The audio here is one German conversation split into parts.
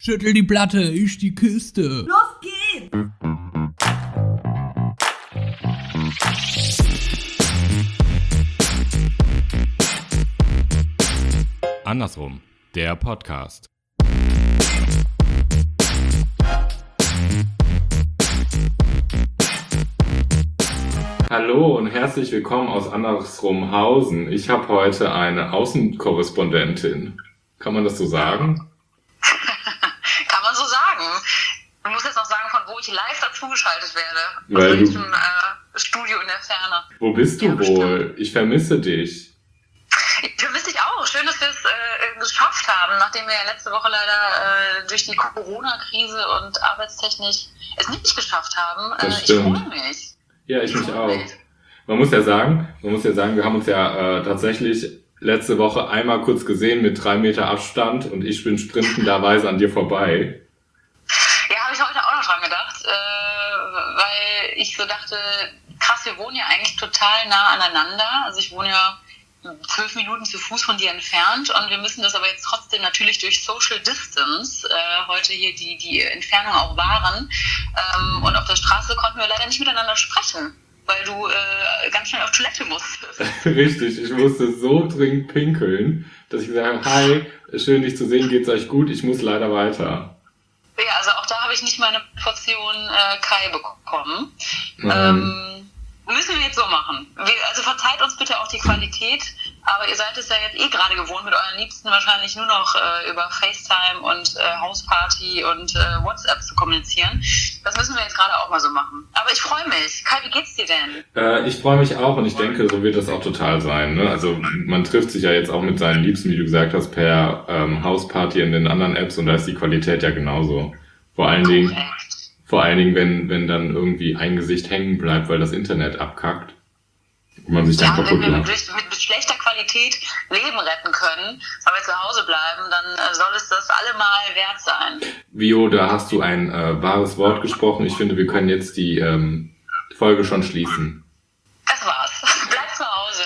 Schüttel die Platte, ich die Kiste. Los geht's! Andersrum, der Podcast. Hallo und herzlich willkommen aus Andersrumhausen. Ich habe heute eine Außenkorrespondentin. Kann man das so sagen? Kann man so sagen. Ich muss jetzt noch sagen, von wo ich live dazugeschaltet werde. Weil aus du- welchem Studio in der Ferne. Wo bist du Ja, wohl? Ich vermisse dich. Ich vermisse dich auch. Schön, dass wir es geschafft haben, nachdem wir ja letzte Woche leider durch die Corona-Krise und arbeitstechnisch es nicht geschafft haben. Das Ich stimmt. freue mich. Ja, ich mich auch. Man muss ja sagen, wir haben uns ja tatsächlich letzte Woche einmal kurz gesehen mit 3 Meter Abstand und ich bin sprintenderweise an dir vorbei. Ja, habe ich heute auch noch dran gedacht, weil ich so dachte, krass, wir wohnen ja eigentlich total nah aneinander. Also ich wohne ja 12 Minuten zu Fuß von dir entfernt und wir müssen das aber jetzt trotzdem natürlich durch Social Distance heute hier die Entfernung auch wahren. Und auf der Straße konnten wir leider nicht miteinander sprechen, weil du ganz schnell auf Toilette musstest. Richtig, ich musste so dringend pinkeln, dass ich gesagt habe, hi, schön dich zu sehen, geht's euch gut? Ich muss leider weiter. Ja, also auch da habe ich nicht meine Portion Kai bekommen. Müssen wir jetzt so machen. Also verzeiht uns bitte auch die Qualität, aber ihr seid es ja jetzt gerade gewohnt, mit euren Liebsten wahrscheinlich nur noch über FaceTime und Hausparty und WhatsApp zu kommunizieren. Das müssen wir jetzt gerade auch mal so machen. Aber ich freue mich. Kai, wie geht's dir denn? Ich freue mich auch und ich denke, so wird das auch total sein. Ne? Also man trifft sich ja jetzt auch mit seinen Liebsten, wie du gesagt hast, per Hausparty in den anderen Apps und da ist die Qualität ja genauso. Vor allen Dingen, wenn dann irgendwie ein Gesicht hängen bleibt, weil das Internet abkackt und man sich dann Ja, wenn kaputt wir macht. mit schlechter Qualität Leben retten können, weil wir zu Hause bleiben, dann soll es das allemal wert sein. Vio, da hast du ein wahres Wort gesprochen. Ich finde, wir können jetzt die Folge schon schließen. Das war's. Bleib zu Hause.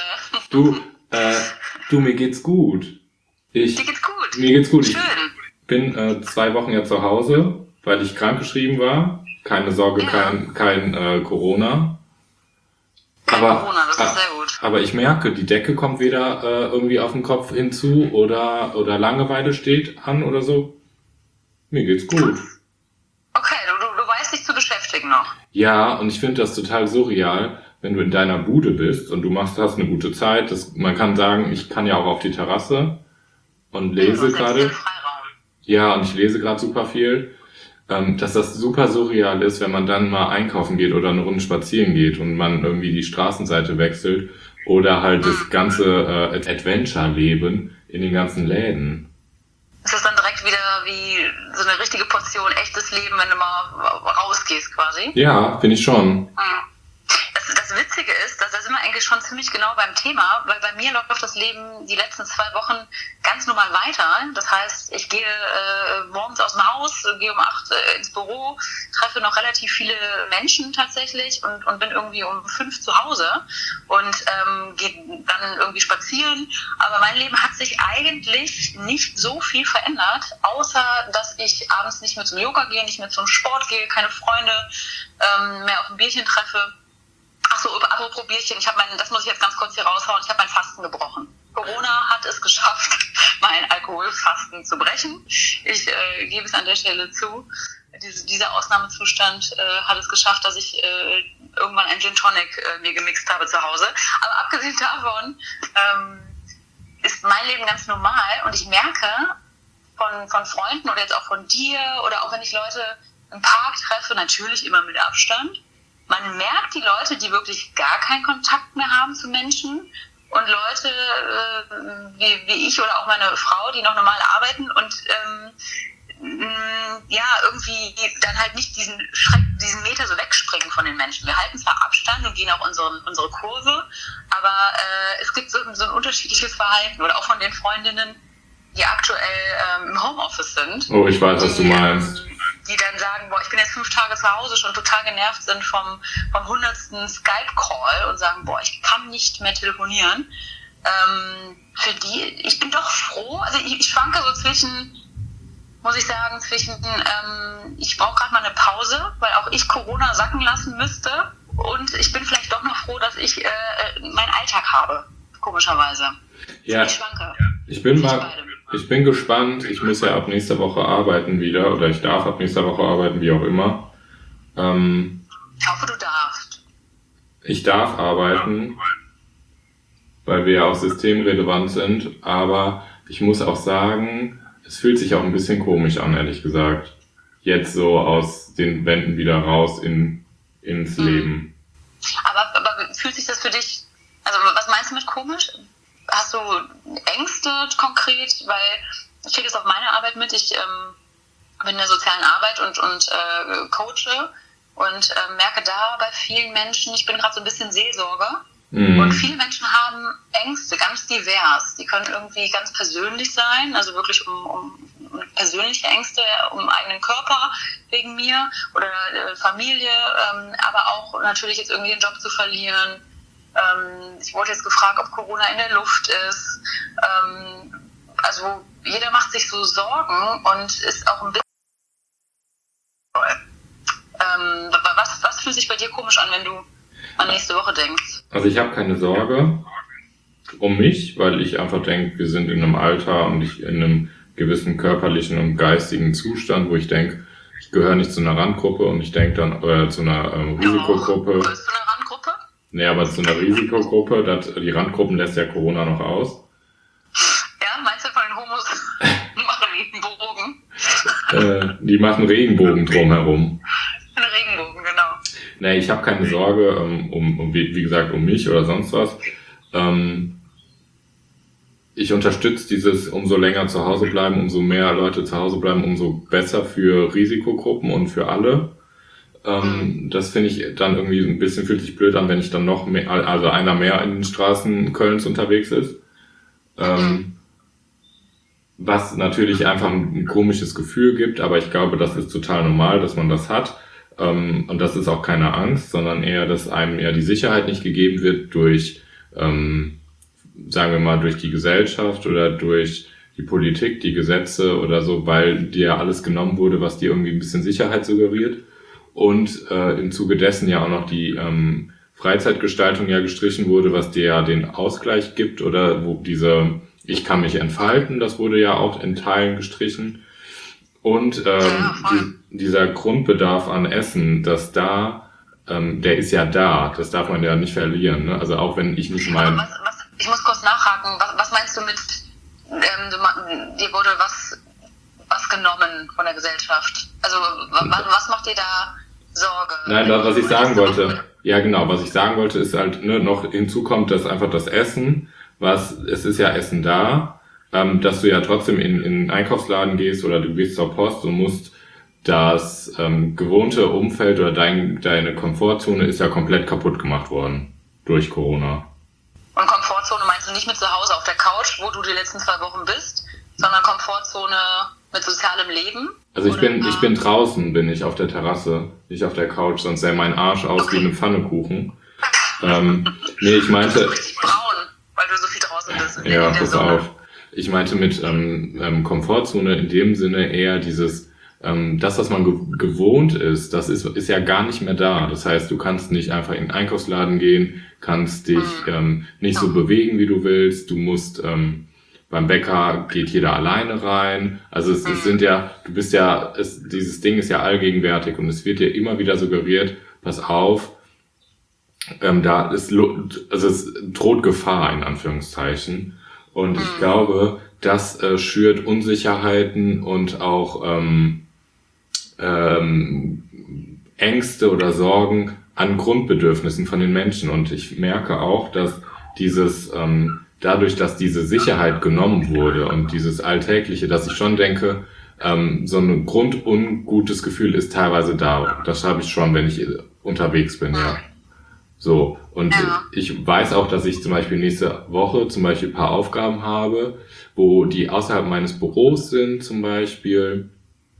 Du, mir geht's gut. Dir geht's gut. Mir geht's gut. Ich Schön. bin 2 Wochen ja zu Hause, weil ich krankgeschrieben war. Keine Sorge, Ja. kein Corona. Kein Corona, das ist sehr gut. Aber ich merke, die Decke kommt wieder irgendwie auf den Kopf hinzu oder Langeweile steht an oder so. Mir geht's gut. Okay, du weißt dich zu beschäftigen noch. Ja, und ich finde das total surreal, wenn du in deiner Bude bist und hast eine gute Zeit. Man kann sagen, ich kann ja auch auf die Terrasse und lese Du hast gerade. extrem Freiraum. Ja, und ich lese gerade super viel. Dass das super surreal ist, wenn man dann mal einkaufen geht oder eine Runde spazieren geht und man irgendwie die Straßenseite wechselt oder halt das ganze Adventure-Leben in den ganzen Läden. Ist das dann direkt wieder wie so eine richtige Portion echtes Leben, wenn du mal rausgehst quasi? Ja, finde ich schon. Das Witzige ist, dass da sind wir eigentlich schon ziemlich genau beim Thema, weil bei mir läuft das Leben die letzten 2 Wochen ganz normal weiter. Das heißt, ich gehe morgens aus dem Haus, gehe um 8 ins Büro, treffe noch relativ viele Menschen tatsächlich und bin irgendwie um 5 zu Hause und gehe dann irgendwie spazieren. Aber mein Leben hat sich eigentlich nicht so viel verändert, außer dass ich abends nicht mehr zum Yoga gehe, nicht mehr zum Sport gehe, keine Freunde mehr auf ein Bierchen treffe. Achso, apropos Bierchen, das muss ich jetzt ganz kurz hier raushauen, ich habe mein Fasten gebrochen. Corona hat es geschafft, mein Alkoholfasten zu brechen. Ich gebe es an der Stelle zu. Dieser Ausnahmezustand hat es geschafft, dass ich irgendwann ein Gin Tonic mir gemixt habe zu Hause. Aber abgesehen davon ist mein Leben ganz normal und ich merke von Freunden oder jetzt auch von dir oder auch wenn ich Leute im Park treffe, natürlich immer mit Abstand. Man merkt die Leute, die wirklich gar keinen Kontakt mehr haben zu Menschen und Leute wie ich oder auch meine Frau, die noch normal arbeiten und irgendwie dann halt nicht diesen Meter so wegspringen von den Menschen. Wir halten zwar Abstand und gehen auch unsere Kurve, aber es gibt so ein unterschiedliches Verhalten oder auch von den Freundinnen, die aktuell im Homeoffice sind. Oh, ich weiß, was du meinst. Die dann sagen, boah, ich bin jetzt 5 Tage zu Hause, schon total genervt sind vom 100. Skype-Call und sagen, boah, ich kann nicht mehr telefonieren. Für die, ich bin doch froh, also ich schwanke so zwischen muss ich sagen, ich brauche gerade mal eine Pause, weil auch ich Corona sacken lassen müsste. Und ich bin vielleicht doch noch froh, dass ich meinen Alltag habe, komischerweise. Ja, Ich schwanke. ich bin gespannt. Ich muss ja ab nächster Woche arbeiten wieder, oder ich darf ab nächster Woche arbeiten, wie auch immer. Ich hoffe, du darfst. Ich darf arbeiten, weil wir ja auch systemrelevant sind, aber ich muss auch sagen, es fühlt sich auch ein bisschen komisch an, ehrlich gesagt. Jetzt so aus den Wänden wieder raus ins Leben. Aber fühlt sich das für dich, also was meinst du mit komisch? Hast du Ängste konkret? Weil ich kriege das auf meine Arbeit mit. Ich bin in der sozialen Arbeit und coache und merke da bei vielen Menschen, ich bin gerade so ein bisschen Seelsorge. Und viele Menschen haben Ängste, ganz divers. Die können irgendwie ganz persönlich sein, also wirklich um persönliche Ängste, um eigenen Körper wegen mir oder Familie, aber auch natürlich jetzt irgendwie den Job zu verlieren. Ich wurde jetzt gefragt, ob Corona in der Luft ist. Also jeder macht sich so Sorgen und ist auch ein bisschen... Was fühlt sich bei dir komisch an, wenn du an nächste Woche denkst? Also ich habe keine Sorge um mich, weil ich einfach denke, wir sind in einem Alter und ich in einem gewissen körperlichen und geistigen Zustand, wo ich denke, ich gehöre nicht zu einer Randgruppe und ich denke dann zu einer Risikogruppe. Gehörst du eine Randgruppe? Nee, aber zu einer Risikogruppe, die Randgruppen lässt ja Corona noch aus. Ja, meinst du von den Homos machen Bogen? Die machen Regenbogen drumherum. Ein Regenbogen, genau. Nee, ich habe keine Sorge wie gesagt, um mich oder sonst was. Ich unterstütze dieses umso länger zu Hause bleiben, umso mehr Leute zu Hause bleiben, umso besser für Risikogruppen und für alle. Das finde ich dann irgendwie ein bisschen, fühlt sich blöd an, wenn ich dann noch mehr, also einer mehr in den Straßen Kölns unterwegs ist. Was natürlich einfach ein komisches Gefühl gibt, aber ich glaube, das ist total normal, dass man das hat. Und das ist auch keine Angst, sondern eher, dass einem eher die Sicherheit nicht gegeben wird durch, sagen wir mal, durch die Gesellschaft oder durch die Politik, die Gesetze oder so, weil dir alles genommen wurde, was dir irgendwie ein bisschen Sicherheit suggeriert. Und im Zuge dessen ja auch noch die Freizeitgestaltung ja gestrichen wurde, was dir ja den Ausgleich gibt oder wo ich kann mich entfalten, das wurde ja auch in Teilen gestrichen. Und dieser Grundbedarf an Essen, der ist ja da, das darf man ja nicht verlieren. Ne? Also auch wenn ich nicht mein... Ich muss kurz nachhaken, was meinst du mit, dir wurde was genommen von der Gesellschaft? Also was macht dir da Sorge? Nein, was ich sagen wollte, ja genau, was ich sagen wollte ist halt, ne, noch hinzu kommt, dass einfach das Essen, es ist ja Essen da, dass du ja trotzdem in einen Einkaufsladen gehst oder du gehst zur Post und musst das gewohnte Umfeld oder deine Komfortzone ist ja komplett kaputt gemacht worden durch Corona. Und Komfortzone meinst du nicht mit zu Hause auf der Couch, wo du die letzten 2 Wochen bist, sondern Komfortzone mit sozialem Leben? Also ich bin draußen, bin ich auf der Terrasse, nicht auf der Couch, sonst sähe mein Arsch aus wie eine Pfannekuchen. Nee, ich meinte... Du bist richtig braun, weil du so viel draußen bist. Ja, pass auf. Ich meinte mit Komfortzone in dem Sinne eher dieses, das, was man gewohnt ist, das ist ja gar nicht mehr da. Das heißt, du kannst nicht einfach in den Einkaufsladen gehen, kannst dich nicht so bewegen, wie du willst. Du musst, beim Bäcker geht jeder alleine rein. Also dieses Ding ist ja allgegenwärtig und es wird dir immer wieder suggeriert, pass auf, es droht Gefahr, in Anführungszeichen. Und ich glaube, das schürt Unsicherheiten und auch Ängste oder Sorgen an Grundbedürfnissen von den Menschen. Und ich merke auch, dass dadurch, dass diese Sicherheit genommen wurde und dieses Alltägliche, dass ich schon denke, so ein grundungutes Gefühl ist teilweise da. Das habe ich schon, wenn ich unterwegs bin, ja. So, und ich weiß auch, dass ich zum Beispiel nächste Woche zum Beispiel ein paar Aufgaben habe, wo die außerhalb meines Büros sind zum Beispiel,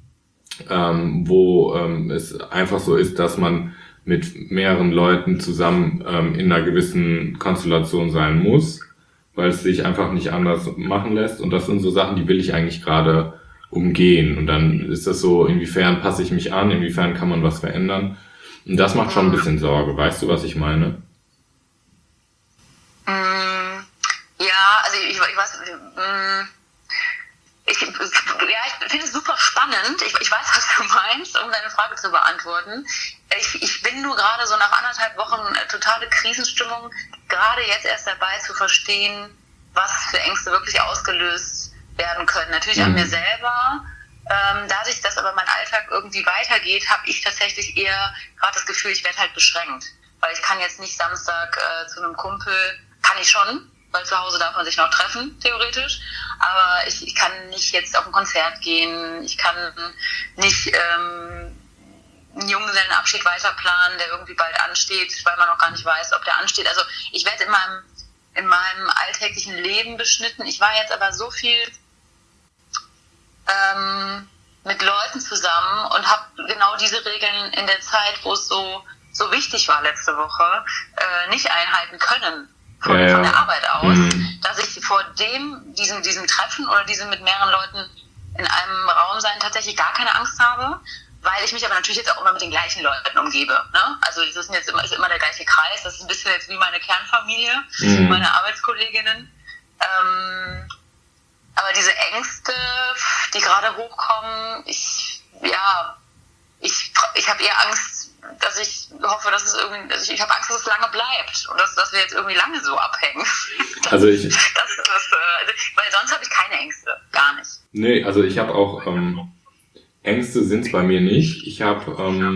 wo es einfach so ist, dass man mit mehreren Leuten zusammen in einer gewissen Konstellation sein muss, weil es sich einfach nicht anders machen lässt. Und das sind so Sachen, die will ich eigentlich gerade umgehen. Und dann ist das so, inwiefern passe ich mich an, inwiefern kann man was verändern. Und das macht schon ein bisschen Sorge. Weißt du, was ich meine? Ja, also ich weiß, ich finde es super spannend. Ich weiß, was du meinst, um deine Frage zu beantworten. Ich bin nur gerade so nach 1,5 Wochen totale Krisenstimmung, gerade jetzt erst dabei zu verstehen, was für Ängste wirklich ausgelöst werden können. Natürlich an mir selber. Dadurch, dass aber mein Alltag irgendwie weitergeht, habe ich tatsächlich eher gerade das Gefühl, ich werde halt beschränkt. Weil ich kann jetzt nicht Samstag zu einem Kumpel, kann ich schon, weil zu Hause darf man sich noch treffen, theoretisch. Aber ich kann nicht jetzt auf ein Konzert gehen, ich kann nicht einen Junggesellenabschied weiterplanen, der irgendwie bald ansteht, weil man noch gar nicht weiß, ob der ansteht. Also ich werde in meinem alltäglichen Leben beschnitten. Ich war jetzt aber so viel mit Leuten zusammen und habe genau diese Regeln in der Zeit, wo es so wichtig war letzte Woche, nicht einhalten können. Von der Arbeit aus, dass ich vor diesem Treffen oder diesem mit mehreren Leuten in einem Raum sein tatsächlich gar keine Angst habe, weil ich mich aber natürlich jetzt auch immer mit den gleichen Leuten umgebe. Ne? Also es ist immer der gleiche Kreis, das ist ein bisschen jetzt wie meine Kernfamilie, meine Arbeitskolleginnen. Aber diese Ängste, die gerade hochkommen, ich habe eher Angst, dass ich hoffe, dass ich habe Angst, dass es lange bleibt und dass wir jetzt irgendwie lange so abhängen. Also weil sonst habe ich keine Ängste, gar nicht. Nee, also ich habe auch, Ängste sind es bei mir nicht. Ich habe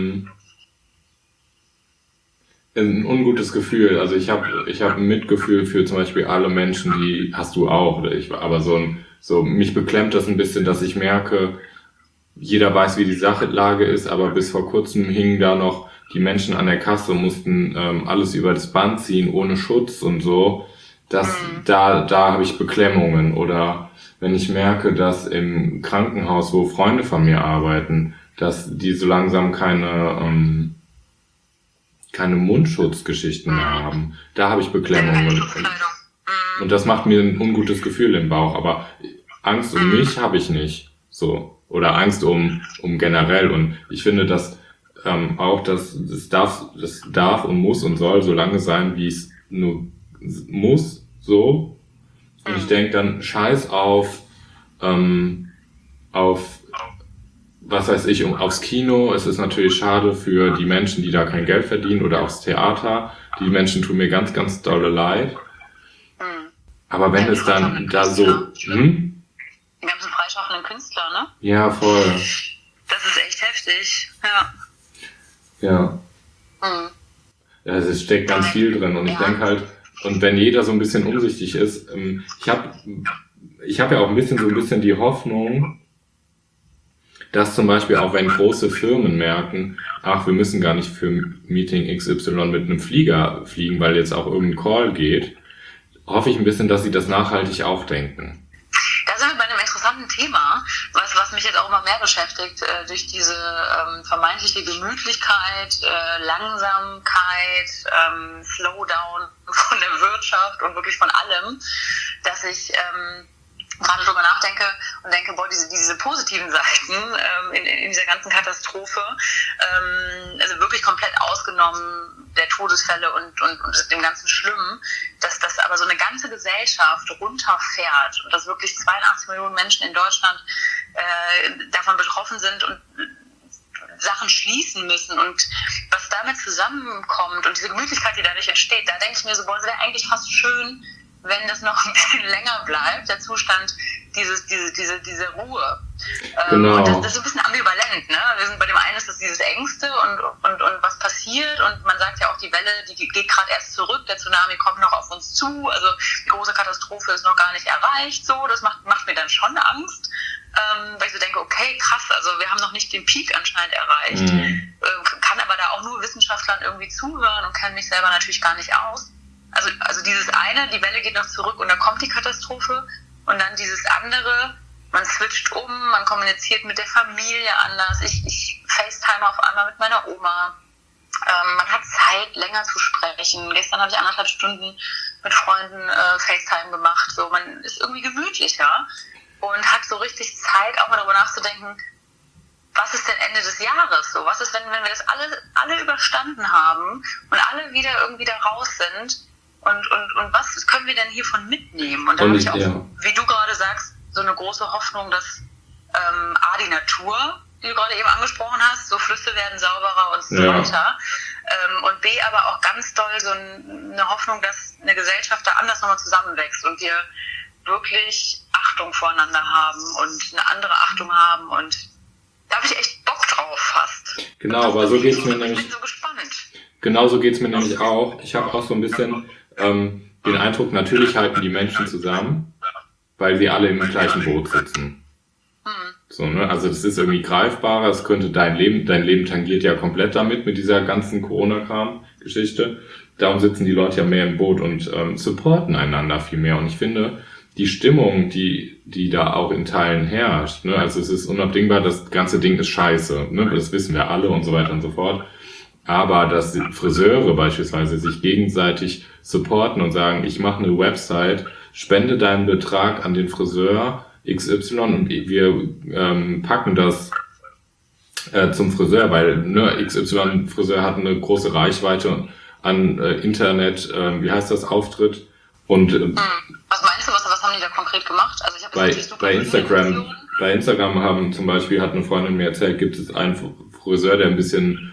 ein ungutes Gefühl. Also ich habe ein Mitgefühl für zum Beispiel alle Menschen, die hast du auch. Aber mich beklemmt das ein bisschen, dass ich merke, jeder weiß, wie die Sachlage ist, aber bis vor kurzem hingen da noch die Menschen an der Kasse und mussten alles über das Band ziehen, ohne Schutz und so. Da habe ich Beklemmungen. Oder wenn ich merke, dass im Krankenhaus, wo Freunde von mir arbeiten, dass die so langsam keine Mundschutzgeschichten mehr haben, da habe ich Beklemmungen. Und das macht mir ein ungutes Gefühl im Bauch. Aber Angst um mich habe ich nicht. So. Oder Angst um generell. Und ich finde, dass auch das darf und muss und soll so lange sein, wie es nur muss, so. Und ich denke dann, scheiß auf was weiß ich, aufs Kino. Es ist natürlich schade für die Menschen, die da kein Geld verdienen, oder aufs Theater. Die Menschen tun mir ganz, ganz dolle leid. Aber wenn es dann da so... Die ganzen freischaffenden Künstler, ne? Ja, voll. Das ist echt heftig, ja. Ja. Ja, es steckt ganz viel drin und ich denke halt, und wenn jeder so ein bisschen umsichtig ist, ich hab ja auch ein bisschen die Hoffnung, dass zum Beispiel auch wenn große Firmen merken, ach, wir müssen gar nicht für Meeting XY mit einem Flieger fliegen, weil jetzt auch irgendein Call geht, hoffe ich ein bisschen, dass sie das nachhaltig auch denken. Da sind wir bei einem interessanten Thema, was mich jetzt auch immer mehr beschäftigt, durch diese vermeintliche Gemütlichkeit, Langsamkeit, Slowdown von der Wirtschaft und wirklich von allem, dass ich gerade drüber nachdenke und denke, boah, diese positiven Seiten in dieser ganzen Katastrophe, also wirklich komplett ausgenommen der Todesfälle und dem ganzen Schlimmen, dass das aber so eine ganze Gesellschaft runterfährt und dass wirklich 82 Millionen Menschen in Deutschland davon betroffen sind und Sachen schließen müssen und was damit zusammenkommt und diese Gemütlichkeit, die dadurch entsteht, da denke ich mir so, boah, es wäre eigentlich fast schön, wenn das noch ein bisschen länger bleibt, der Zustand, diese Ruhe. Genau. Und das ist ein bisschen ambivalent, ne? Wir sind bei dem einen ist das dieses Ängste und was passiert und man sagt ja auch, die Welle, die geht gerade erst zurück, der Tsunami kommt noch auf uns zu, also die große Katastrophe ist noch gar nicht erreicht, so, das macht mir dann schon Angst, weil ich so denke, okay, krass, also wir haben noch nicht den Peak anscheinend erreicht, kann aber da auch nur Wissenschaftlern irgendwie zuhören und kenne mich selber natürlich gar nicht aus. Also dieses eine, die Welle geht noch zurück und dann kommt die Katastrophe und dann dieses andere, man switcht um, man kommuniziert mit der Familie anders, ich FaceTime auf einmal mit meiner Oma, man hat Zeit, länger zu sprechen. Gestern habe ich 1,5 Stunden mit Freunden FaceTime gemacht, so, man ist irgendwie gemütlicher und hat so richtig Zeit, auch mal darüber nachzudenken, was ist denn Ende des Jahres so? Was ist, wenn wir das alle überstanden haben und alle wieder irgendwie da raus sind? Und was können wir denn hiervon mitnehmen? Und da habe ich auch, wie du gerade sagst, so eine große Hoffnung, dass die Natur, die du gerade eben angesprochen hast, so Flüsse werden sauberer und so weiter. Und B, aber auch ganz doll so eine Hoffnung, dass eine Gesellschaft da anders nochmal zusammenwächst und wir wirklich Achtung voreinander haben und eine andere Achtung haben und da habe ich echt Bock drauf fast. Genau, aber so geht's mir nämlich. Ich bin so gespannt. Genau so geht's mir nämlich auch. Ich habe auch so ein bisschen den Eindruck, natürlich halten die Menschen zusammen, weil sie alle im gleichen Boot sitzen. So, ne? Also das ist irgendwie greifbarer, es könnte dein Leben tangiert ja komplett damit, mit dieser ganzen Corona-Kram-Geschichte. Darum sitzen die Leute ja mehr im Boot und supporten einander viel mehr. Und ich finde, die Stimmung, die da auch in Teilen herrscht, ne? Also es ist unabdingbar, das ganze Ding ist scheiße, ne? Das wissen wir alle und so weiter und so fort. Aber dass Friseure beispielsweise sich gegenseitig supporten und sagen, ich mache eine Website, spende deinen Betrag an den Friseur XY und wir packen das zum Friseur, weil XY Friseur hat eine große Reichweite an Internet, Auftritt und was meinst du, was haben die da konkret gemacht? Also ich habe bei Instagram haben zum Beispiel, hat eine Freundin mir erzählt, gibt es einen Friseur, der ein bisschen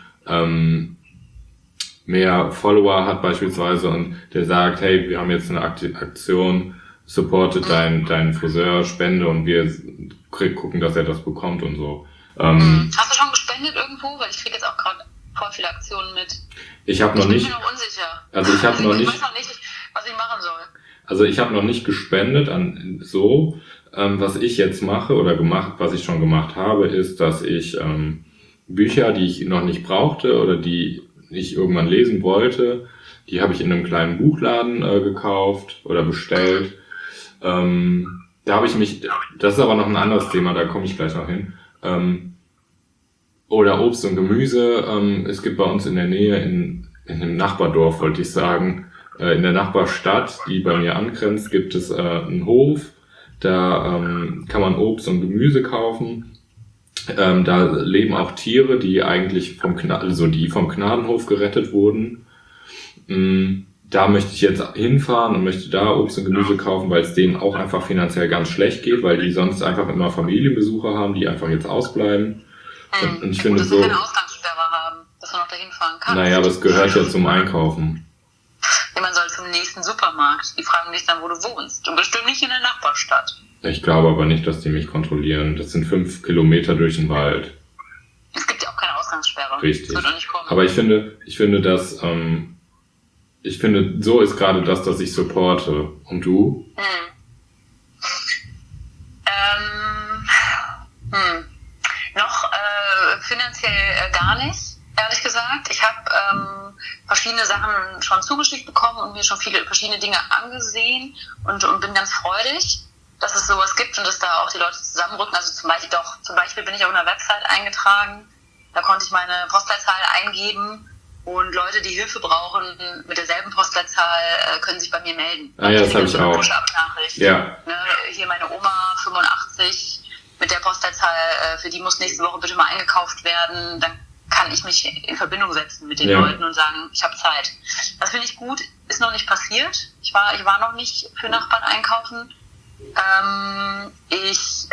mehr Follower hat beispielsweise und der sagt, hey, wir haben jetzt eine Aktion, supportet deinen Friseur, spende und wir gucken, dass er das bekommt und so. Hast du schon gespendet irgendwo? Weil ich kriege jetzt auch gerade voll viele Aktionen mit. Ich bin mir noch unsicher. Also ich weiß noch nicht, was ich machen soll. Also ich habe noch nicht gespendet an so. Was ich jetzt mache oder was ich schon gemacht habe, ist, dass ich Bücher, die ich noch nicht brauchte oder die ich irgendwann lesen wollte, die habe ich in einem kleinen Buchladen gekauft oder bestellt. Da habe ich mich, das ist aber noch ein anderes Thema, da komme ich gleich noch hin. Oder Obst und Gemüse. Es gibt bei uns in der Nähe, in einem Nachbardorf, wollte ich sagen, in der Nachbarstadt, die bei mir angrenzt, gibt es einen Hof. Da kann man Obst und Gemüse kaufen. Da leben auch Tiere, die eigentlich vom Gnadenhof gerettet wurden. Da möchte ich jetzt hinfahren und möchte da Obst und Gemüse kaufen, weil es denen auch einfach finanziell ganz schlecht geht, weil die sonst einfach immer Familienbesucher haben, die einfach jetzt ausbleiben. Und ich finde so, keine Ausgangssperre haben, dass man noch dahin fahren kann. Naja, aber es gehört ja zum Einkaufen. Ja, man soll zum nächsten Supermarkt. Die fragen dich dann, wo du wohnst. Und bestimmt nicht in der Nachbarstadt. Ich glaube aber nicht, dass die mich kontrollieren. Das sind 5 Kilometer durch den Wald. Es gibt ja auch keine Ausgangssperre. Richtig. Das wird auch nicht kommen. Aber ich finde, so ist gerade das, dass ich supporte. Und du? Noch finanziell gar nicht, ehrlich gesagt. Ich habe verschiedene Sachen schon zugeschickt bekommen und mir schon viele verschiedene Dinge angesehen und bin ganz freudig, dass es sowas gibt und dass da auch die Leute zusammenrücken. Also zum Beispiel bin ich auf einer Website eingetragen, da konnte ich meine Postleitzahl eingeben und Leute, die Hilfe brauchen mit derselben Postleitzahl, können sich bei mir melden. Ah ja, das habe ich auch. Push-up-Nachricht. Ja. Ne, hier meine Oma, 85, mit der Postleitzahl, für die muss nächste Woche bitte mal eingekauft werden. Dann kann ich mich in Verbindung setzen mit den Leuten und sagen, ich habe Zeit. Das finde ich gut, ist noch nicht passiert. Ich war noch nicht für Nachbarn einkaufen. Ich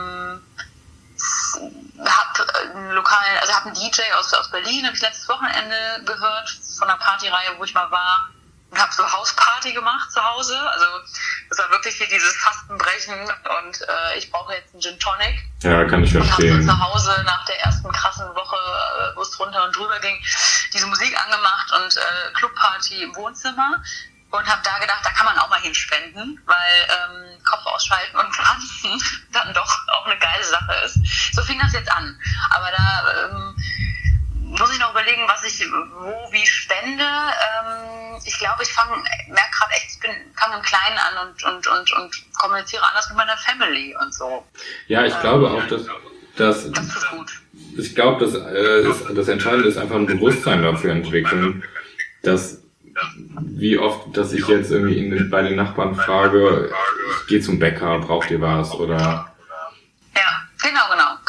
habe einen DJ aus Berlin, habe ich letztes Wochenende gehört, von einer Partyreihe, wo ich mal war, und habe so Hausparty gemacht zu Hause. Also das war wirklich wie dieses Fastenbrechen und ich brauche jetzt einen Gin Tonic. Ja, kann ich verstehen. Und habe zu Hause nach der ersten krassen Woche, wo es drunter und drüber ging, diese Musik angemacht und Clubparty im Wohnzimmer. Und habe da gedacht, da kann man auch mal hinspenden, weil Kopf ausschalten und tanzen dann doch auch eine geile Sache ist. So fing das jetzt an. Aber da muss ich noch überlegen, was ich wo wie spende. Ich glaube, ich merke gerade echt, ich fange im Kleinen an und kommuniziere anders mit meiner Family und so. Ja, ich glaube auch, dass das tut gut. Ich glaube, das Entscheidende ist einfach ein Bewusstsein dafür entwickeln, dass wie oft, dass ich jetzt irgendwie bei den Nachbarn frage, ich gehe zum Bäcker, braucht ihr was? Oder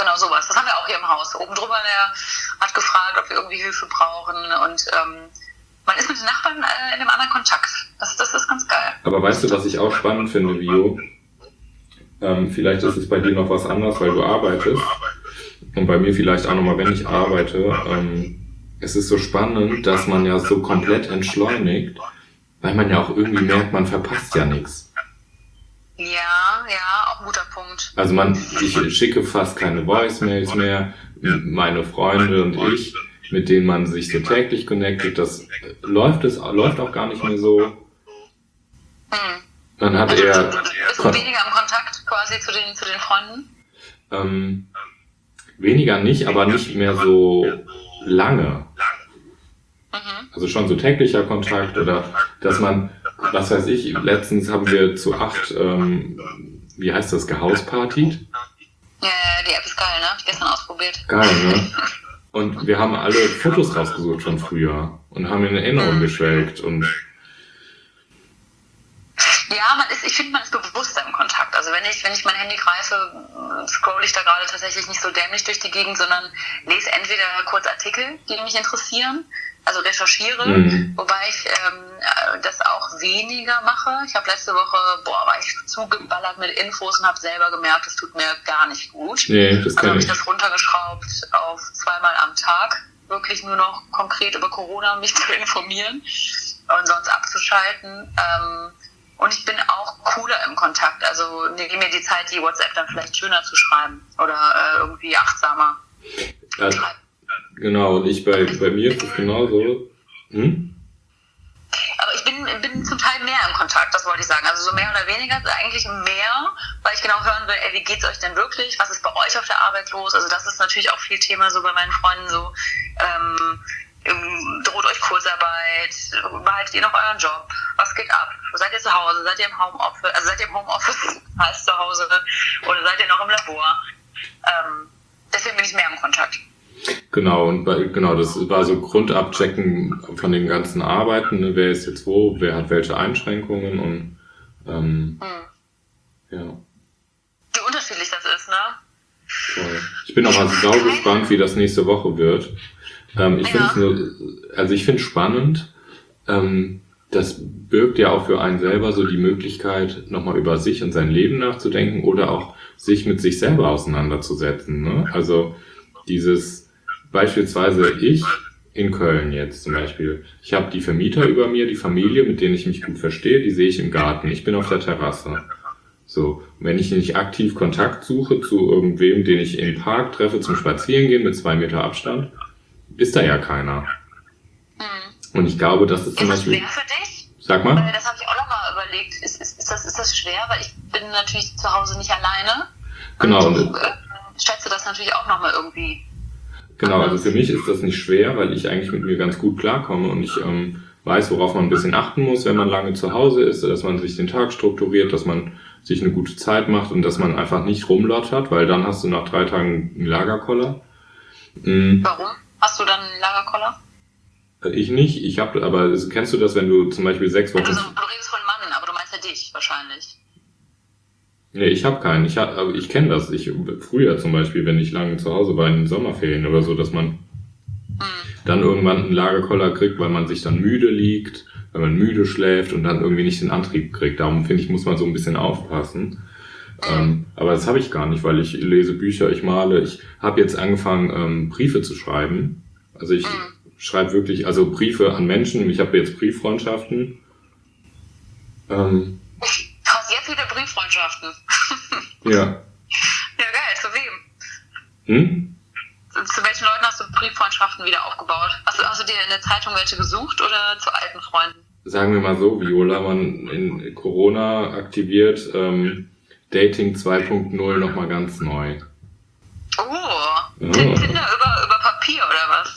genau sowas. Das haben wir auch hier im Haus. Oben drüber, der hat gefragt, ob wir irgendwie Hilfe brauchen und man ist mit den Nachbarn in einem anderen Kontakt. Das ist ganz geil. Aber weißt du, was ich auch spannend finde, Vio? Vielleicht ist es bei dir noch was anderes, weil du arbeitest. Und bei mir vielleicht auch nochmal, wenn ich arbeite. Es ist so spannend, dass man ja so komplett entschleunigt, weil man ja auch irgendwie merkt, man verpasst ja nichts. Ja, auch ein guter Punkt. Also ich schicke fast keine Voicemails mehr. Meine Freunde und ich, mit denen man sich so täglich connectet, das läuft auch gar nicht mehr so. Man hat Also, eher du bist weniger im Kontakt quasi zu den Freunden? Weniger nicht, aber nicht mehr so lange. Also schon so täglicher Kontakt oder dass man, was weiß ich, letztens haben wir zu 8, wie heißt das, gehauspartied? Ja, die App ist geil, ne? Hab ich gestern ausprobiert. Geil, ne? Und wir haben alle Fotos rausgesucht von früher und haben in Erinnerung geschwelgt und Ja, ich finde, man ist bewusster im Kontakt. Also wenn ich mein Handy greife, scroll ich da gerade tatsächlich nicht so dämlich durch die Gegend, sondern lese entweder kurz Artikel, die mich interessieren, also recherchiere, wobei ich das auch weniger mache. Ich habe letzte Woche, war ich zugeballert mit Infos und habe selber gemerkt, es tut mir gar nicht gut. nee, das Also kann habe ich. ich das runtergeschraubt auf 2-mal am Tag, wirklich nur noch konkret über Corona mich zu informieren und sonst abzuschalten. Und ich bin auch cooler im Kontakt. Also nehme mir die Zeit, die WhatsApp dann vielleicht schöner zu schreiben oder irgendwie achtsamer. Also, genau, und bei mir ist es genauso. Aber ich bin zum Teil mehr im Kontakt, das wollte ich sagen. Also so mehr oder weniger, eigentlich mehr, weil ich genau hören will, wie geht's euch denn wirklich? Was ist bei euch auf der Arbeit los? Also das ist natürlich auch viel Thema so bei meinen Freunden so. Droht euch Kurzarbeit? Behaltet ihr noch euren Job? Was geht ab? Seid ihr zu Hause? Seid ihr im Homeoffice? Also seid ihr im Homeoffice, heißt zu Hause? Oder seid ihr noch im Labor? Deswegen bin ich mehr im Kontakt. Genau, und das war so Grundabchecken von den ganzen Arbeiten, ne? Wer ist jetzt wo, wer hat welche Einschränkungen und ja. Wie unterschiedlich das ist, ne? Toll. Ich bin auch mal sau gespannt, wie das nächste Woche wird. Ich finde es spannend. Das birgt ja auch für einen selber so die Möglichkeit, nochmal über sich und sein Leben nachzudenken oder auch sich mit sich selber auseinanderzusetzen. Ne? Also dieses beispielsweise ich in Köln jetzt zum Beispiel. Ich habe die Vermieter über mir, die Familie, mit denen ich mich gut verstehe, die sehe ich im Garten. Ich bin auf der Terrasse. So, wenn ich nicht aktiv Kontakt suche zu irgendwem, den ich im Park treffe zum Spazierengehen mit 2 Meter Abstand, ist da ja keiner. Und ich glaube, das ist zum Beispiel... Ist das schwer für dich? Sag mal. Das habe ich auch nochmal überlegt. Ist das schwer? Weil ich bin natürlich zu Hause nicht alleine. Genau. Und schätze das natürlich auch nochmal irgendwie. Genau, also für mich ist das nicht schwer, weil ich eigentlich mit mir ganz gut klarkomme und ich weiß, worauf man ein bisschen achten muss, wenn man lange zu Hause ist, dass man sich den Tag strukturiert, dass man sich eine gute Zeit macht und dass man einfach nicht rumlottert, weil dann hast du nach 3 Tagen einen Lagerkoller. Warum? Hast du dann einen Lagerkoller? Ich nicht, aber kennst du das, wenn du zum Beispiel 6 Wochen... Also, du redest von Mann, aber du meinst ja dich wahrscheinlich. Nee, ich habe keinen. Ich kenne das. Früher zum Beispiel, wenn ich lange zu Hause war in den Sommerferien oder so, dass man dann irgendwann einen Lagerkoller kriegt, weil man sich dann müde liegt, weil man müde schläft und dann irgendwie nicht den Antrieb kriegt. Darum finde ich, muss man so ein bisschen aufpassen. Aber das habe ich gar nicht, weil ich lese Bücher, ich male. Ich habe jetzt angefangen, Briefe zu schreiben. Also ich schreibe wirklich, also Briefe an Menschen. Ich habe jetzt Brieffreundschaften. Hast jetzt wieder Brieffreundschaften? Ja. Ja, geil. Zu wem? Zu welchen Leuten hast du Brieffreundschaften wieder aufgebaut? Hast du dir in der Zeitung welche gesucht oder zu alten Freunden? Sagen wir mal so, Viola, man in Corona aktiviert Dating 2.0 nochmal ganz neu. Tinder über Papier oder was?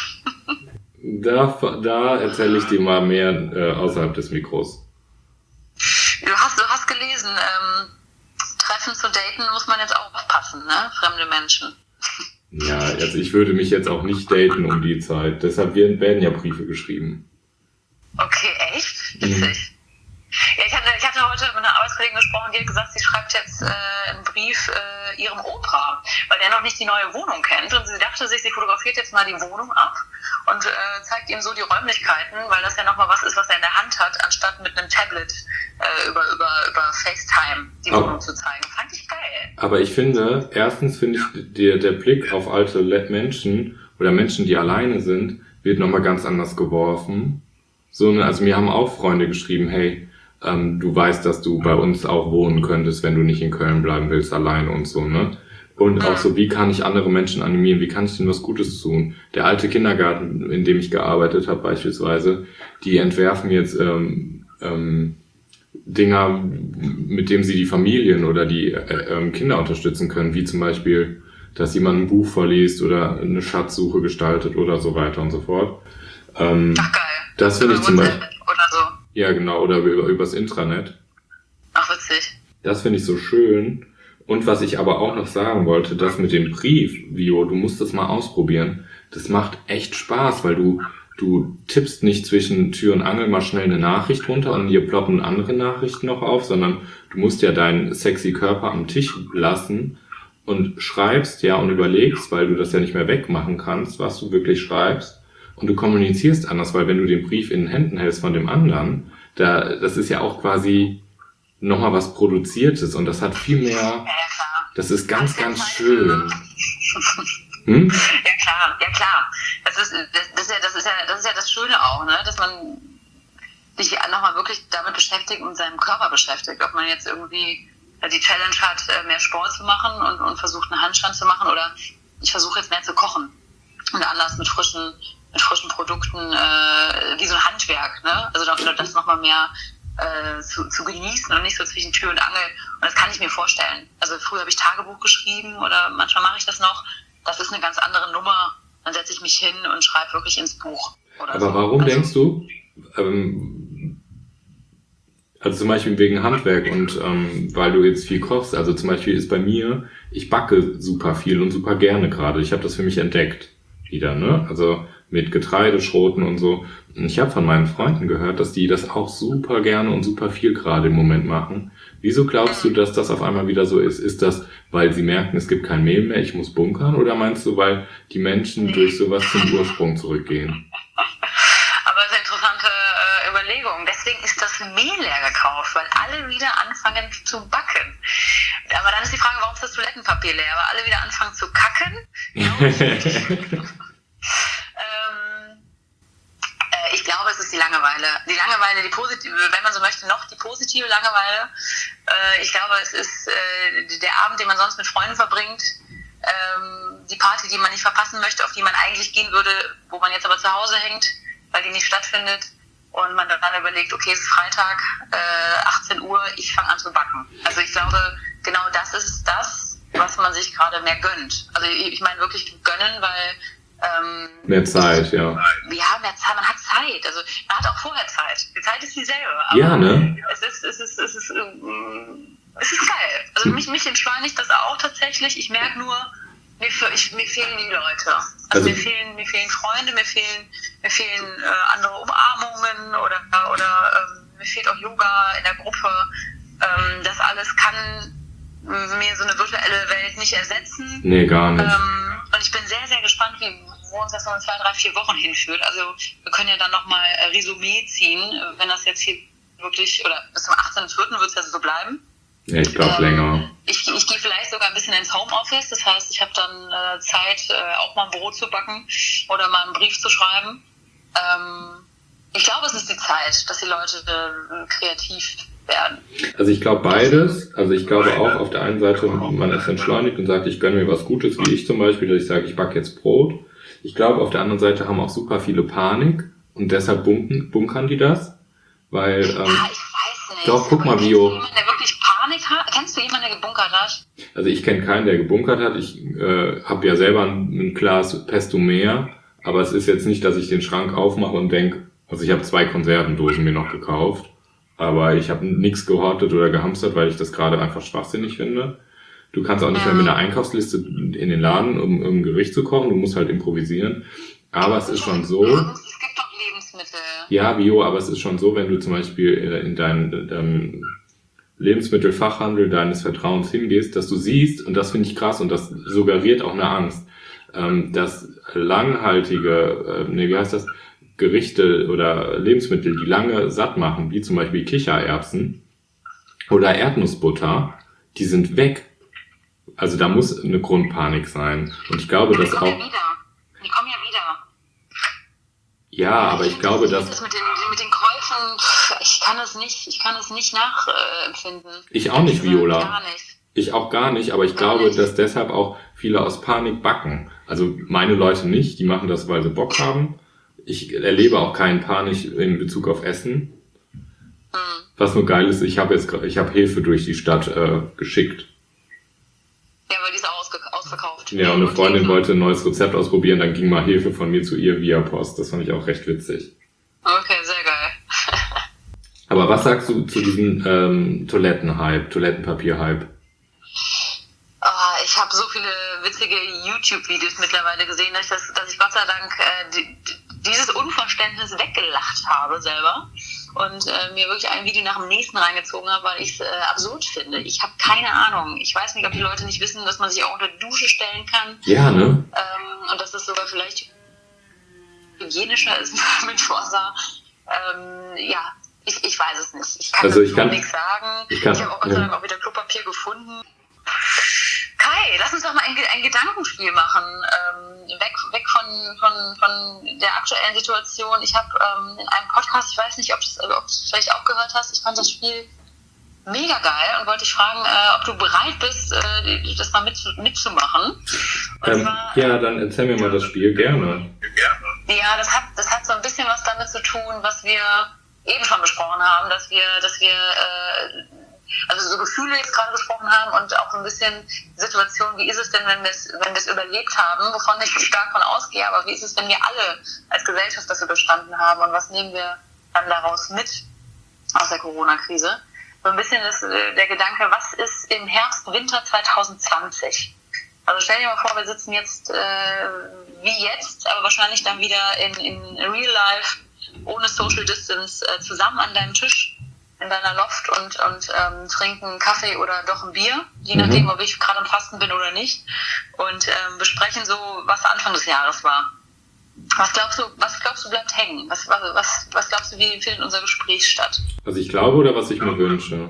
Da erzähle ich dir mal mehr außerhalb des Mikros. Du hast gelesen, Treffen zu daten muss man jetzt auch aufpassen, ne? Fremde Menschen. Ja, also ich würde mich jetzt auch nicht daten um die Zeit. Deshalb werden ja Briefe geschrieben. Okay, echt? Witzig. Ja, ich hatte heute mit einer Vorträgen gesprochen, die hat gesagt, sie schreibt jetzt einen Brief ihrem Opa, weil der noch nicht die neue Wohnung kennt. Und sie dachte sich, sie fotografiert jetzt mal die Wohnung ab und zeigt ihm so die Räumlichkeiten, weil das ja nochmal was ist, was er in der Hand hat, anstatt mit einem Tablet über FaceTime die Wohnung zu zeigen. Fand ich geil. Aber ich finde, erstens finde ich, der Blick auf alte Menschen oder Menschen, die alleine sind, wird nochmal ganz anders geworfen. So, ne, also mir haben auch Freunde geschrieben, hey, du weißt, dass du bei uns auch wohnen könntest, wenn du nicht in Köln bleiben willst, allein und so, ne? Und auch so, wie kann ich andere Menschen animieren, wie kann ich denen was Gutes tun? Der alte Kindergarten, in dem ich gearbeitet habe beispielsweise, die entwerfen jetzt Dinger, mit denen sie die Familien oder die Kinder unterstützen können, wie zum Beispiel, dass jemand ein Buch vorliest oder eine Schatzsuche gestaltet oder so weiter und so fort. Ach, geil. Das finde ich zum Beispiel... Oder so. Ja, genau, oder übers Intranet. Ach, witzig. Das finde ich so schön. Und was ich aber auch noch sagen wollte, das mit dem Brief, Vio, du musst das mal ausprobieren. Das macht echt Spaß, weil du tippst nicht zwischen Tür und Angel mal schnell eine Nachricht runter und hier ploppen andere Nachrichten noch auf, sondern du musst ja deinen sexy Körper am Tisch lassen und schreibst, ja, und überlegst, weil du das ja nicht mehr wegmachen kannst, was du wirklich schreibst. Und du kommunizierst anders, weil wenn du den Brief in den Händen hältst von dem anderen, das ist ja auch quasi nochmal was Produziertes und das hat viel mehr, das ist ganz, ganz schön. Hm? Ja klar. Das ist ja das Schöne auch, ne? Dass man sich nochmal wirklich damit beschäftigt und seinem Körper beschäftigt. Ob man jetzt irgendwie die Challenge hat, mehr Sport zu machen und versucht, einen Handstand zu machen, oder ich versuche jetzt mehr zu kochen und anders mit frischen Produkten, wie so ein Handwerk, ne? Also das nochmal mehr zu genießen und nicht so zwischen Tür und Angel. Und das kann ich mir vorstellen. Also früher habe ich Tagebuch geschrieben oder manchmal mache ich das noch. Das ist eine ganz andere Nummer. Dann setze ich mich hin und schreibe wirklich ins Buch. Oder aber so. warum denkst du, also zum Beispiel wegen Handwerk und weil du jetzt viel kochst, also zum Beispiel ist bei mir, ich backe super viel und super gerne gerade. Ich habe das für mich entdeckt wieder, ne? Also mit Getreideschroten und so. Und ich habe von meinen Freunden gehört, dass die das auch super gerne und super viel gerade im Moment machen. Wieso glaubst du, dass das auf einmal wieder so ist? Ist das, weil sie merken, es gibt kein Mehl mehr, ich muss bunkern? Oder meinst du, weil die Menschen durch sowas zum Ursprung zurückgehen? Aber das ist eine interessante Überlegung. Deswegen ist das Mehl leer gekauft, weil alle wieder anfangen zu backen. Aber dann ist die Frage, warum ist das Toilettenpapier leer? Weil alle wieder anfangen zu kacken? Ich glaube, es ist die Langeweile. Die Langeweile, die positive, wenn man so möchte, noch die positive Langeweile. Ich glaube, es ist der Abend, den man sonst mit Freunden verbringt, die Party, die man nicht verpassen möchte, auf die man eigentlich gehen würde, wo man jetzt aber zu Hause hängt, weil die nicht stattfindet. Und man dann überlegt, okay, es ist Freitag, 18 Uhr, ich fange an zu backen. Also ich glaube, genau das ist das, was man sich gerade mehr gönnt. Also ich meine wirklich gönnen, weil mehr Zeit, ja. Ja, mehr Zeit, man hat Zeit. Also man hat auch vorher Zeit. Die Zeit ist dieselbe. Aber ja, ne? Es ist geil. Also mich entschleunigt das auch tatsächlich. Ich merke nur, mir fehlen die Leute. Also mir fehlen Freunde, mir fehlen andere Umarmungen oder mir fehlt auch Yoga in der Gruppe. Das alles kann mir so eine virtuelle Welt nicht ersetzen. Nee, gar nicht. Und ich bin sehr, sehr gespannt, wo uns das noch in 2, 3, 4 Wochen hinführt. Also wir können ja dann nochmal Resümee ziehen, wenn das jetzt hier wirklich, oder bis zum 18.04. wird es ja so bleiben. Ja, ich glaube länger. Ich gehe vielleicht sogar ein bisschen ins Homeoffice. Das heißt, ich habe dann Zeit, auch mal ein Brot zu backen oder mal einen Brief zu schreiben. Ich glaube, es ist die Zeit, dass die Leute kreativ werden. Also ich glaube beides. Also ich glaube auch auf der einen Seite, man ist entschleunigt und sagt, ich gönne mir was Gutes, wie ich zum Beispiel, dass ich sage, ich backe jetzt Brot. Ich glaube, auf der anderen Seite haben auch super viele Panik und deshalb bunkern die das. Weil, ich weiß nicht. Doch, guck mal, Kennst Vio. du jemanden, der wirklich Panik hat? Kennst du jemanden, der gebunkert hat? Also ich kenne keinen, der gebunkert hat. Ich habe ja selber ein Glas Pesto mehr, aber es ist jetzt nicht, dass ich den Schrank aufmache und denke, also ich habe 2 Konservendosen mir noch gekauft. Aber ich habe nichts gehortet oder gehamstert, weil ich das gerade einfach schwachsinnig finde. Du kannst auch nicht mehr mit einer Einkaufsliste in den Laden, um ein Gericht zu kochen. Du musst halt improvisieren. Aber es ist schon so. Es gibt doch Lebensmittel. Ja, Bio, aber es ist schon so, wenn du zum Beispiel in deinen Lebensmittelfachhandel deines Vertrauens hingehst, dass du siehst, und das finde ich krass und das suggeriert auch eine Angst, dass langhaltige, wie heißt das, Gerichte oder Lebensmittel, die lange satt machen, wie zum Beispiel Kichererbsen oder Erdnussbutter, die sind weg. Also da muss eine Grundpanik sein. Und ich glaube, dass auch... Die kommen ja wieder. Ja, aber ich glaube, dass... Das mit den Käufen, ich kann es nicht nachempfinden. Ich auch nicht, Viola. Gar nicht. Ich auch gar nicht, aber ich glaube, dass deshalb auch viele aus Panik backen. Also meine Leute nicht, die machen das, weil sie Bock haben. Ich erlebe auch keinen Panik in Bezug auf Essen. Was nur geil ist, ich habe Hefe durch die Stadt geschickt. Ja, weil die ist auch ausverkauft. Ja, und eine Freundin wollte ein neues Rezept ausprobieren, dann ging mal Hefe von mir zu ihr via Post. Das fand ich auch recht witzig. Okay, sehr geil. Aber was sagst du zu diesem Toilettenpapier-Hype? Ich habe so viele witzige YouTube-Videos mittlerweile gesehen, dass ich Gott sei Dank dieses Unverständnis weggelacht habe selber und mir wirklich ein Video nach dem nächsten reingezogen habe, weil ich es absurd finde. Ich habe keine Ahnung. Ich weiß nicht, ob die Leute nicht wissen, dass man sich auch unter die Dusche stellen kann. Ja, ne? Und dass es sogar vielleicht hygienischer ist mit Wasser. Ja, ich weiß es nicht. Ich kann dazu nichts sagen. Ich habe auch Gott sei Dank auch wieder Klopapier gefunden. Kai, lass uns doch mal ein Gedankenspiel machen. Weg von der aktuellen Situation. Ich habe in einem Podcast, ich weiß nicht, ob du es vielleicht auch gehört hast, ich fand das Spiel mega geil und wollte dich fragen, ob du bereit bist, das mal mitzumachen. Ja, dann erzähl mir mal das Spiel, gerne. Ja, das hat so ein bisschen was damit zu tun, was wir eben schon besprochen haben, dass wir also so Gefühle jetzt gerade gesprochen haben und auch so ein bisschen Situation, wie ist es denn, wenn wir es überlebt haben, wovon ich stark von ausgehe, aber wie ist es, wenn wir alle als Gesellschaft das überstanden haben und was nehmen wir dann daraus mit aus der Corona-Krise? So ein bisschen der Gedanke, was ist im Herbst, Winter 2020? Also stell dir mal vor, wir sitzen jetzt wie jetzt, aber wahrscheinlich dann wieder in Real Life, ohne Social Distance, zusammen an deinem Tisch in deiner Loft und trinken Kaffee oder doch ein Bier, je nachdem, ob ich gerade am Fasten bin oder nicht, und besprechen so, was Anfang des Jahres war. Was glaubst du bleibt hängen? Was glaubst du, wie findet unser Gespräch statt? Was ich glaube oder was ich mir wünsche?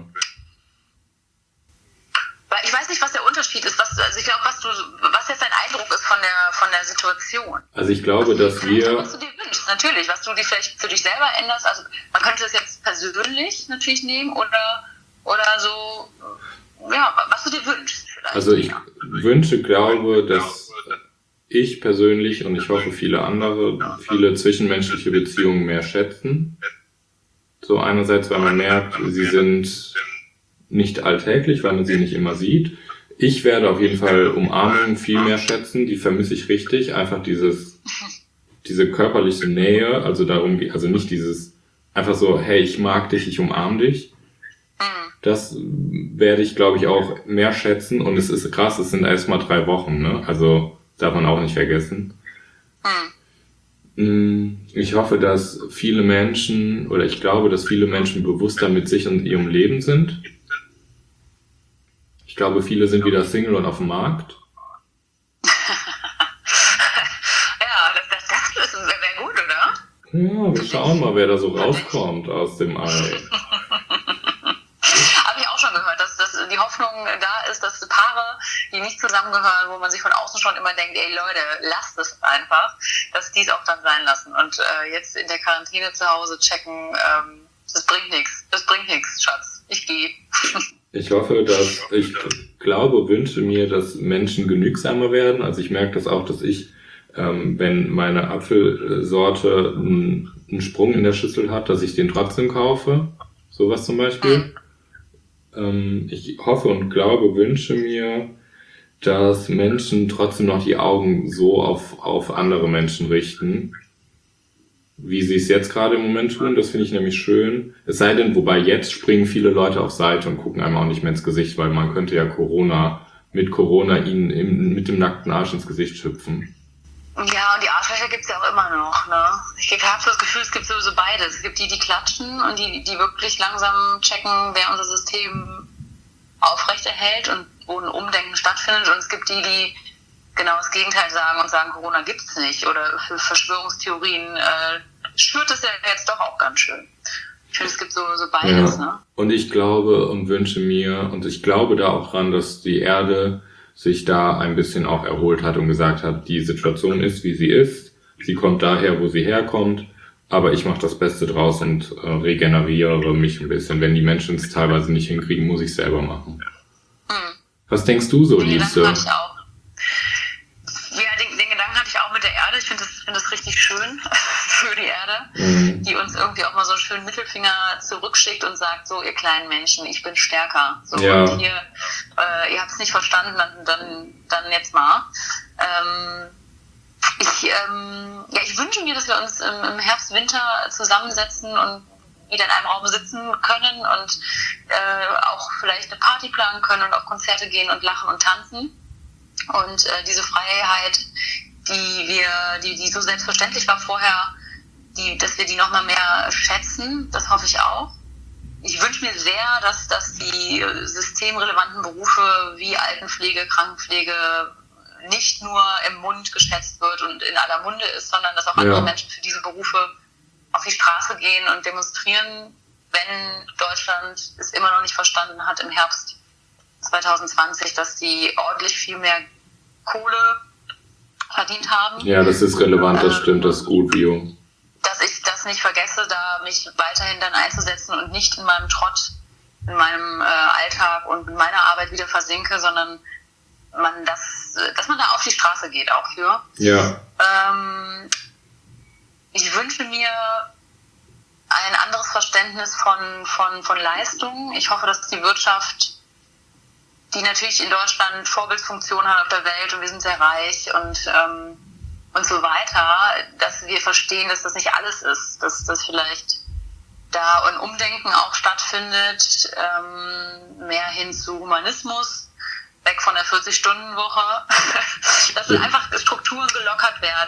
Weil ich weiß nicht, was der Unterschied ist. Also ich glaube, was jetzt dein Eindruck ist von der Situation. Also ich glaube, dass wir... Was du dir wünschst, natürlich. Was du dir vielleicht für dich selber änderst. Also man könnte das jetzt persönlich natürlich nehmen oder so, ja, was du dir wünschst. Also ich glaube, dass ich persönlich und ich hoffe viele andere, viele zwischenmenschliche Beziehungen mehr schätzen. So einerseits, weil man merkt, sie sind nicht alltäglich, weil man sie nicht immer sieht. Ich werde auf jeden Fall Umarmungen viel mehr schätzen, die vermisse ich richtig. Einfach diese körperliche Nähe, also nicht dieses einfach so, hey, ich mag dich, ich umarme dich. Das werde ich, glaube ich, auch mehr schätzen. Und es ist krass, es sind erst mal 3 Wochen, ne? Also darf man auch nicht vergessen. Ich hoffe, dass viele Menschen, oder ich glaube, dass viele Menschen bewusster mit sich und ihrem Leben sind. Ich glaube, viele sind wieder Single und auf dem Markt. Ja, das wäre gut, oder? Ja, wir schauen mal, wer da so rauskommt aus dem Ei. Habe ich auch schon gehört, dass die Hoffnung da ist, dass Paare, die nicht zusammengehören, wo man sich von außen schon immer denkt, ey Leute, lasst es einfach, dass die es auch dann sein lassen. Und jetzt in der Quarantäne zu Hause checken, das bringt nichts, Schatz. Ich gehe. Ich wünsche mir, dass Menschen genügsamer werden. Also ich merke das auch, dass ich, wenn meine Apfelsorte einen Sprung in der Schüssel hat, dass ich den trotzdem kaufe. Sowas zum Beispiel. Ich hoffe und wünsche mir, dass Menschen trotzdem noch die Augen so auf andere Menschen richten, wie sie es jetzt gerade im Moment tun. Das finde ich nämlich schön. Es sei denn, wobei jetzt springen viele Leute auf Seite und gucken einem auch nicht mehr ins Gesicht, weil man könnte ja mit Corona ihnen mit dem nackten Arsch ins Gesicht schüpfen. Ja, und die Arschlöcher gibt's ja auch immer noch, ne? Ich habe so das Gefühl, es gibt sowieso beides. Es gibt die klatschen und die wirklich langsam checken, wer unser System aufrechterhält und wo ein Umdenken stattfindet. Und es gibt die genau das Gegenteil sagen und sagen, Corona gibt's nicht. Oder für Verschwörungstheorien schürt es ja jetzt doch auch ganz schön. Ich finde, es gibt so beides. Ja. Ne? Und ich glaube und wünsche mir, und ich glaube da auch dran, dass die Erde sich da ein bisschen auch erholt hat und gesagt hat, die Situation ist, wie sie ist. Sie kommt daher, wo sie herkommt. Aber ich mache das Beste draus und regeneriere mich ein bisschen. Wenn die Menschen es teilweise nicht hinkriegen, muss ich es selber machen. Was denkst du so, Den Liebste? Gedanken hatte ich auch. Ja, den Gedanken hatte ich auch mit der Erde. Ich finde das richtig schön für die Erde, die uns irgendwie auch mal so einen schönen Mittelfinger zurückschickt und sagt, so, ihr kleinen Menschen, ich bin stärker. So, Ja. und hier, ihr habt es nicht verstanden, dann jetzt mal. Ich wünsche mir, dass wir uns im Herbst, Winter zusammensetzen und wieder in einem Raum sitzen können und auch vielleicht eine Party planen können und auf Konzerte gehen und lachen und tanzen. Und diese Freiheit, die so selbstverständlich war vorher, dass wir die nochmal mehr schätzen, das hoffe ich auch. Ich wünsche mir sehr, dass die systemrelevanten Berufe wie Altenpflege, Krankenpflege nicht nur im Mund geschätzt wird und in aller Munde ist, sondern dass auch andere Menschen für diese Berufe auf die Straße gehen und demonstrieren, wenn Deutschland es immer noch nicht verstanden hat im Herbst 2020, dass die ordentlich viel mehr Kohle verdient haben. Ja, das ist relevant, das stimmt, das ist gut, Vio. Dass ich das nicht vergesse, da mich weiterhin dann einzusetzen und nicht in meinem Trott, in meinem Alltag und in meiner Arbeit wieder versinke, sondern dass man da auf die Straße geht auch für. Ja. Ich wünsche mir ein anderes Verständnis von Leistung. Ich hoffe, dass die Wirtschaft, die natürlich in Deutschland Vorbildsfunktion hat auf der Welt und wir sind sehr reich und so weiter, dass wir verstehen, dass das nicht alles ist, dass vielleicht da ein Umdenken auch stattfindet, mehr hin zu Humanismus, weg von der 40-Stunden-Woche, dass einfach Strukturen gelockert werden,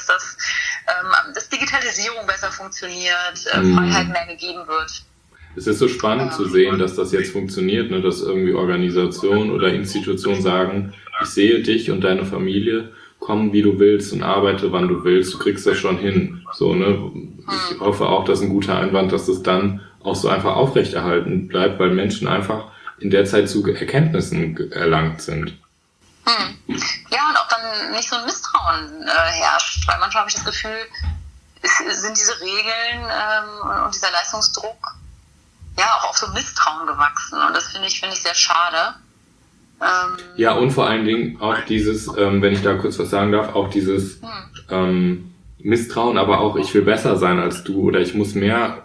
dass Digitalisierung besser funktioniert, Freiheit mehr gegeben wird. Es ist so spannend zu sehen, dass das jetzt funktioniert, ne, dass irgendwie Organisationen oder Institutionen sagen, ich sehe dich und deine Familie, komm wie du willst und arbeite wann du willst, du kriegst das schon hin. So, ne? Ich hoffe auch, dass ein guter Einwand, dass das dann auch so einfach aufrechterhalten bleibt, weil Menschen einfach in der Zeit zu Erkenntnissen erlangt sind. Ja, und auch dann nicht so ein Misstrauen herrscht, weil manchmal habe ich das Gefühl, es sind diese Regeln und dieser Leistungsdruck ja auch auf so Misstrauen gewachsen und das finde ich sehr schade. Ja, und vor allen Dingen auch dieses, wenn ich da kurz was sagen darf, auch dieses Misstrauen, aber auch ich will besser sein als du oder ich muss mehr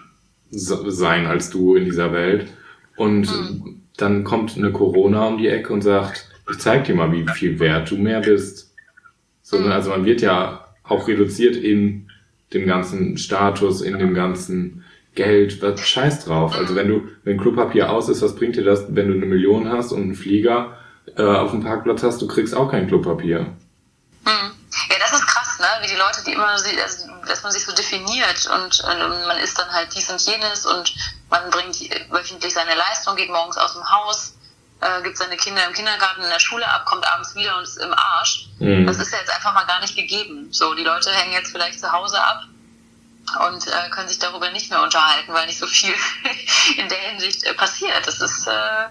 sein als du in dieser Welt. Und dann kommt eine Corona um die Ecke und sagt, ich zeig dir mal, wie viel wert du mehr bist. So, also man wird ja auch reduziert in dem ganzen Status, in dem ganzen Geld, was scheiß drauf. Also wenn Klopapier aus ist, was bringt dir das, wenn du 1 Million hast und einen Flieger auf dem Parkplatz hast, du kriegst auch kein Klopapier. Ja, das ist krass, ne? Wie die Leute, die immer, dass man sich so definiert und man ist dann halt dies und jenes und man bringt wöchentlich seine Leistung, geht morgens aus dem Haus, gibt seine Kinder im Kindergarten, in der Schule ab, kommt abends wieder und ist im Arsch. Das ist ja jetzt einfach mal gar nicht gegeben. So, die Leute hängen jetzt vielleicht zu Hause ab und können sich darüber nicht mehr unterhalten, weil nicht so viel in der Hinsicht passiert. Das ist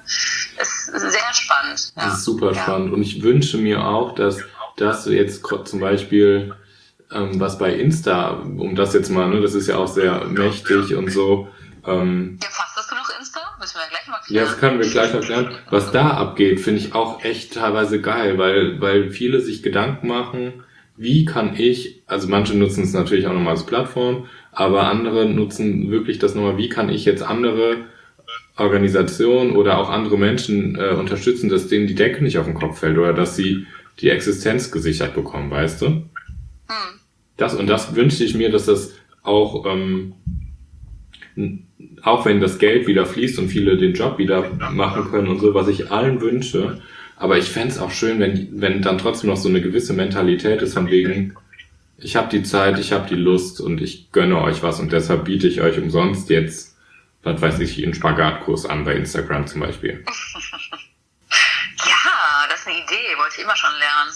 sehr spannend. Ja. Das ist super spannend und ich wünsche mir auch, dass jetzt zum Beispiel was bei Insta, um das jetzt mal, ne, das ist ja auch sehr mächtig und so. Ja, passt das genug Insta? Müssen wir ja gleich mal klären. Ja, das können wir gleich erklären. Was da abgeht, finde ich auch echt teilweise geil, weil viele sich Gedanken machen, wie kann ich, also manche nutzen es natürlich auch nochmal als Plattform, aber andere nutzen wirklich das nochmal, wie kann ich jetzt andere Organisationen oder auch andere Menschen unterstützen, dass denen die Decke nicht auf den Kopf fällt oder dass sie die Existenz gesichert bekommen, weißt du? Das wünsche ich mir, dass das auch wenn das Geld wieder fließt und viele den Job wieder machen können und so, was ich allen wünsche. Aber ich fände es auch schön, wenn dann trotzdem noch so eine gewisse Mentalität ist von wegen, ich habe die Zeit, ich habe die Lust und ich gönne euch was und deshalb biete ich euch umsonst jetzt was weiß ich, einen Spagatkurs an bei Instagram zum Beispiel. Ja, das ist eine Idee, wollte ich immer schon lernen.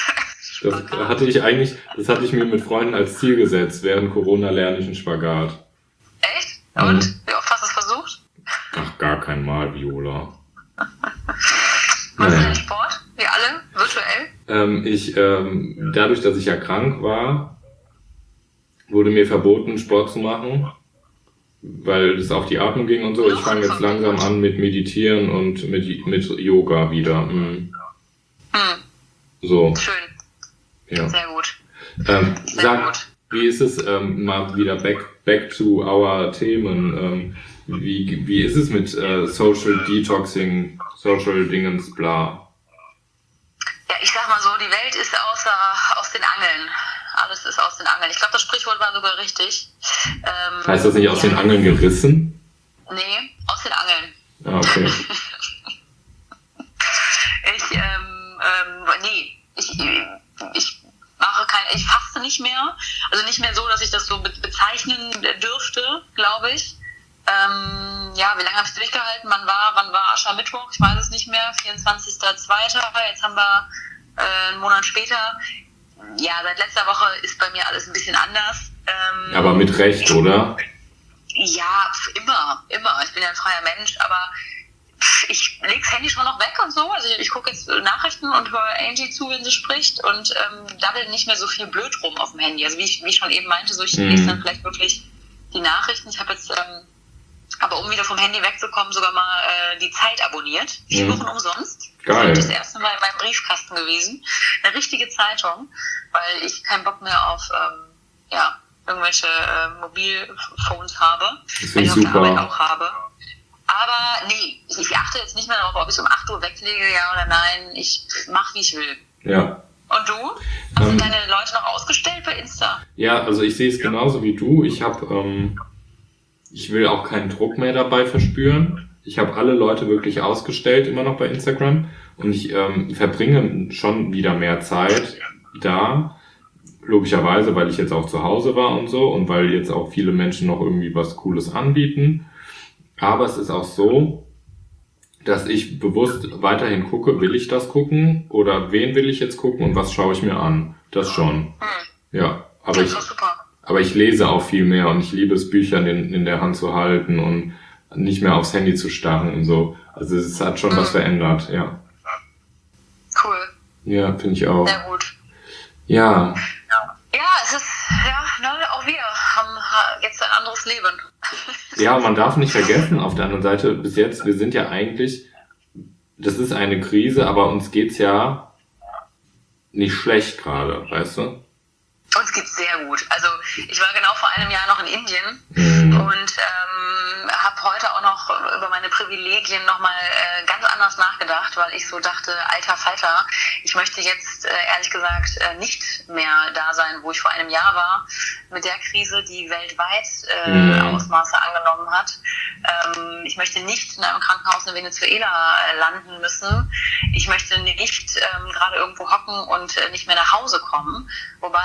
Das hatte ich mir mit Freunden als Ziel gesetzt. Während Corona lerne ich einen Spagat. Echt? Und? Wie oft hast du es versucht? Ach, gar kein Mal, Viola. Machst du den Sport? Wie alle? Virtuell? Dadurch, dass ich ja krank war, wurde mir verboten, Sport zu machen, weil es auf die Atmung ging und so. Ich fange jetzt langsam an mit Meditieren und mit Yoga wieder. So. Schön. Ja. Sehr gut. Sag, wie ist es, mal wieder back to our Themen, wie ist es mit Social Detoxing, Social Dingens, bla? Ja, ich sag mal so, die Welt ist aus den Angeln. Alles ist aus den Angeln. Ich glaube, das Sprichwort war sogar richtig. Heißt das nicht aus den Angeln gerissen? Nee, aus den Angeln. Ah, okay. Ich faste nicht mehr. Also nicht mehr so, dass ich das so bezeichnen dürfte, glaube ich. Wie lange habe ich durchgehalten? Wann war Aschermittwoch? Ich weiß es nicht mehr. 24.02. Jetzt haben wir einen Monat später. Ja, seit letzter Woche ist bei mir alles ein bisschen anders. Aber mit Recht, oder? Ja, immer. Ich bin ja ein freier Mensch, aber ich lege das Handy schon noch weg und so. Also ich gucke jetzt Nachrichten und höre Angie zu, wenn sie spricht und daddel nicht mehr so viel blöd rum auf dem Handy. Also wie ich schon eben meinte, so ich lese dann vielleicht wirklich die Nachrichten. Ich habe jetzt aber um wieder vom Handy wegzukommen, sogar mal die Zeit abonniert. 4 Wochen umsonst. Geil. Das ist das erste Mal in meinem Briefkasten gewesen. Eine richtige Zeitung, weil ich keinen Bock mehr auf irgendwelche Mobilphones habe. Das ist super. Auf der Arbeit auch habe. Aber nee, ich achte jetzt nicht mehr darauf, ob ich es um 8 Uhr weglege, ja oder nein. Ich mache, wie ich will. Ja. Und du? Hast du deine Leute noch ausgestellt bei Insta? Ja, also ich sehe es genauso wie du. Ich will auch keinen Druck mehr dabei verspüren. Ich habe alle Leute wirklich ausgestellt, immer noch bei Instagram. Und ich verbringe schon wieder mehr Zeit da. Logischerweise, weil ich jetzt auch zu Hause war und so. Und weil jetzt auch viele Menschen noch irgendwie was Cooles anbieten. Aber es ist auch so, dass ich bewusst weiterhin gucke, will ich das gucken? Oder wen will ich jetzt gucken und was schaue ich mir an? Das schon. Ja, aber ich lese auch viel mehr und ich liebe es, Bücher in der Hand zu halten und nicht mehr aufs Handy zu starren und so. Also es hat schon was verändert, ja. Cool. Ja, finde ich auch. Sehr gut. Ja. Ja, es ist, auch wir haben jetzt ein anderes Leben. Ja, man darf nicht vergessen, auf der anderen Seite, bis jetzt, wir sind ja eigentlich, das ist eine Krise, aber uns geht's ja nicht schlecht gerade, weißt du? Uns geht's sehr gut. Also ich war genau vor einem Jahr noch in Indien und habe heute auch noch über meine Privilegien nochmal ganz anders nachgedacht, weil ich so dachte, alter Falter, ich möchte jetzt ehrlich gesagt nicht mehr da sein, wo ich vor einem Jahr war, mit der Krise, die weltweit Ausmaße angenommen hat. Ich möchte nicht in einem Krankenhaus in Venezuela landen müssen. Ich möchte nicht gerade irgendwo hocken und nicht mehr nach Hause kommen. Wobei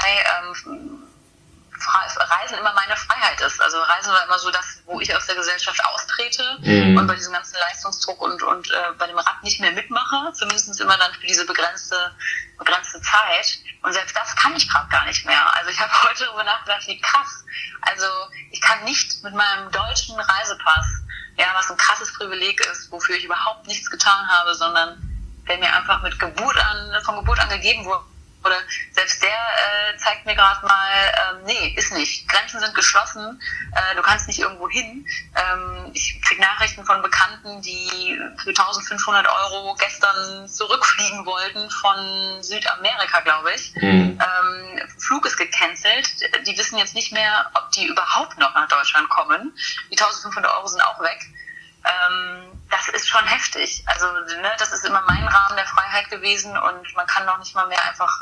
Reisen immer meine Freiheit ist. Also Reisen war immer so das, wo ich aus der Gesellschaft austrete und bei diesem ganzen Leistungsdruck und bei dem Rad nicht mehr mitmache, zumindest immer dann für diese begrenzte Zeit. Und selbst das kann ich gerade gar nicht mehr. Also ich habe heute darüber nachgedacht, wie krass. Also ich kann nicht mit meinem deutschen Reisepass, ja, was ein krasses Privileg ist, wofür ich überhaupt nichts getan habe, sondern der mir einfach von Geburt an gegeben wurde. Oder selbst der zeigt mir gerade mal, nee, ist nicht. Grenzen sind geschlossen, du kannst nicht irgendwo hin. Ich kriege Nachrichten von Bekannten, die für 1.500 € gestern zurückfliegen wollten von Südamerika, glaube ich. Flug ist gecancelt. Die wissen jetzt nicht mehr, ob die überhaupt noch nach Deutschland kommen. Die 1.500 € sind auch weg. Das ist schon heftig. Also, das ist immer mein Rahmen der Freiheit gewesen und man kann noch nicht mal mehr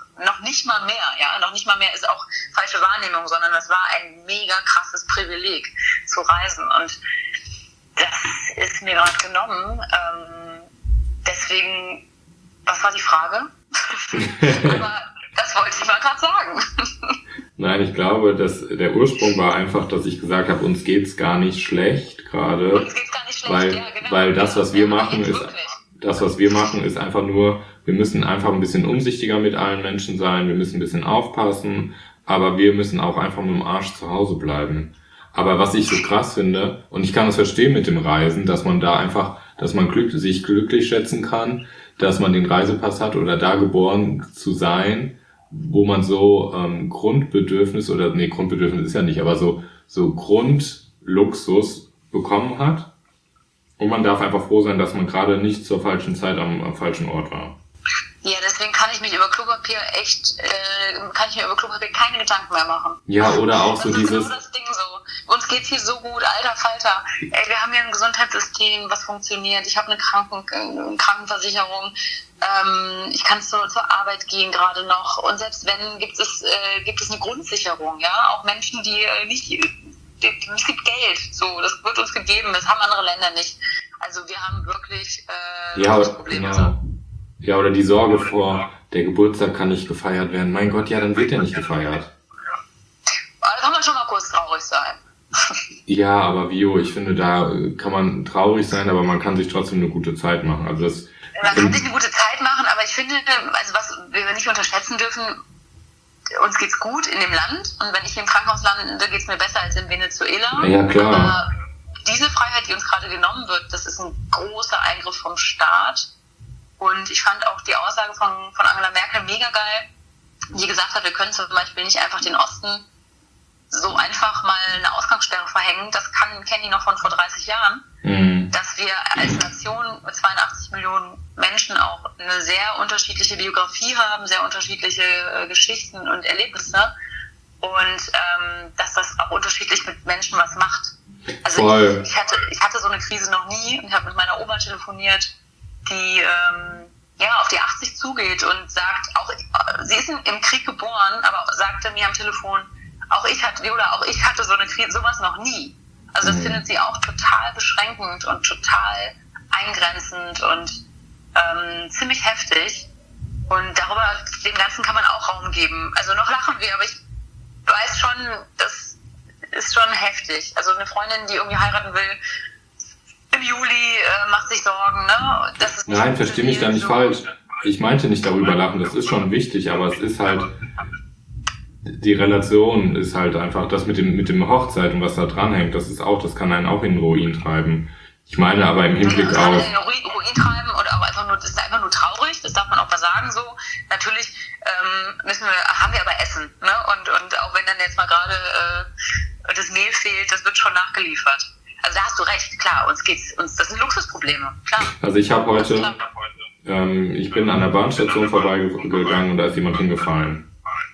ist auch falsche Wahrnehmung, sondern das war ein mega krasses Privileg zu reisen und das ist mir gerade genommen. Deswegen, was war die Frage? Aber das wollte ich mal gerade sagen. Nein, ich glaube, dass der Ursprung war einfach, dass ich gesagt habe, uns geht's gar nicht schlecht gerade, Uns geht's gar nicht schlecht, weil, ja, genau. weil das, was wir machen, Jetzt ist, wirklich. das, was wir machen, ist einfach nur, wir müssen einfach ein bisschen umsichtiger mit allen Menschen sein, wir müssen ein bisschen aufpassen, aber wir müssen auch einfach mit dem Arsch zu Hause bleiben. Aber was ich so krass finde, und ich kann das verstehen mit dem Reisen, dass man da einfach, dass man sich glücklich schätzen kann, dass man den Reisepass hat oder da geboren zu sein, wo man so Grundbedürfnis Grundbedürfnis ist ja nicht, aber so Grundluxus bekommen hat. Und man darf einfach froh sein, dass man gerade nicht zur falschen Zeit am falschen Ort war. Ja, deswegen kann ich mir über Klopapier keine Gedanken mehr machen. Ja, oder auch Das so ist dieses, genau das Ding so. Uns geht's hier so gut, alter Falter. Ey, wir haben hier ein Gesundheitssystem, was funktioniert. Ich habe eine Krankenversicherung. Ich kann zur Arbeit gehen gerade noch. Und selbst wenn, gibt es eine Grundsicherung. Ja, auch Menschen, die nicht... Es gibt Geld, so, das wird uns gegeben, das haben andere Länder nicht. Also wir haben wirklich Probleme. genau. Ja, oder die Sorge vor, der Geburtstag kann nicht gefeiert werden. Mein Gott, ja, dann wird er nicht gefeiert. Aber da kann man schon mal kurz traurig sein. Ja, aber Vio, ich finde, da kann man traurig sein, aber man kann sich trotzdem eine gute Zeit machen. Also das, Man kann sich eine gute Zeit machen, aber ich finde, also was wir nicht unterschätzen dürfen, uns geht's gut in dem Land und wenn ich hier im Krankenhaus lande, geht's mir besser als in Venezuela. Ja, klar. Aber diese Freiheit, die uns gerade genommen wird, das ist ein großer Eingriff vom Staat. Und ich fand auch die Aussage von Angela Merkel mega geil, die gesagt hat, wir können zum Beispiel nicht einfach den Osten so einfach mal eine Ausgangssperre verhängen. Das kennen die noch von vor 30 Jahren. Dass wir als Nation mit 82 Millionen Menschen auch eine sehr unterschiedliche Biografie haben, sehr unterschiedliche Geschichten und Erlebnisse und dass das auch unterschiedlich mit Menschen was macht. Also ich hatte so eine Krise noch nie und habe mit meiner Oma telefoniert, die auf die 80 zugeht und sagt, sie ist im Krieg geboren, aber sagte mir am Telefon, auch ich hatte so eine Krise, sowas noch nie. Also das findet sie auch total beschränkend und total eingrenzend und ziemlich heftig. Und dem Ganzen kann man auch Raum geben. Also noch lachen wir, aber ich weiß schon, das ist schon heftig. Also eine Freundin, die irgendwie heiraten will, im Juli macht sich Sorgen, ne? Das ist nein, versteh mich da nicht falsch. Ich meinte nicht darüber lachen, das ist schon wichtig, aber es ist halt, die Relation ist halt einfach das mit dem Hochzeit und was da dranhängt, das kann einen auch in den Ruin treiben. Ich meine aber im Hinblick auf... in den Ruin treiben oder auch einfach nur, das ist einfach nur traurig, das darf man auch mal sagen so. Natürlich haben wir aber Essen, ne? Und auch wenn dann jetzt mal gerade das Mehl fehlt, das wird schon nachgeliefert. Also da hast du recht, klar, das sind Luxusprobleme, klar. Also ich habe heute, ich bin an der Bahnstation vorbeigegangen und da ist jemand hingefallen.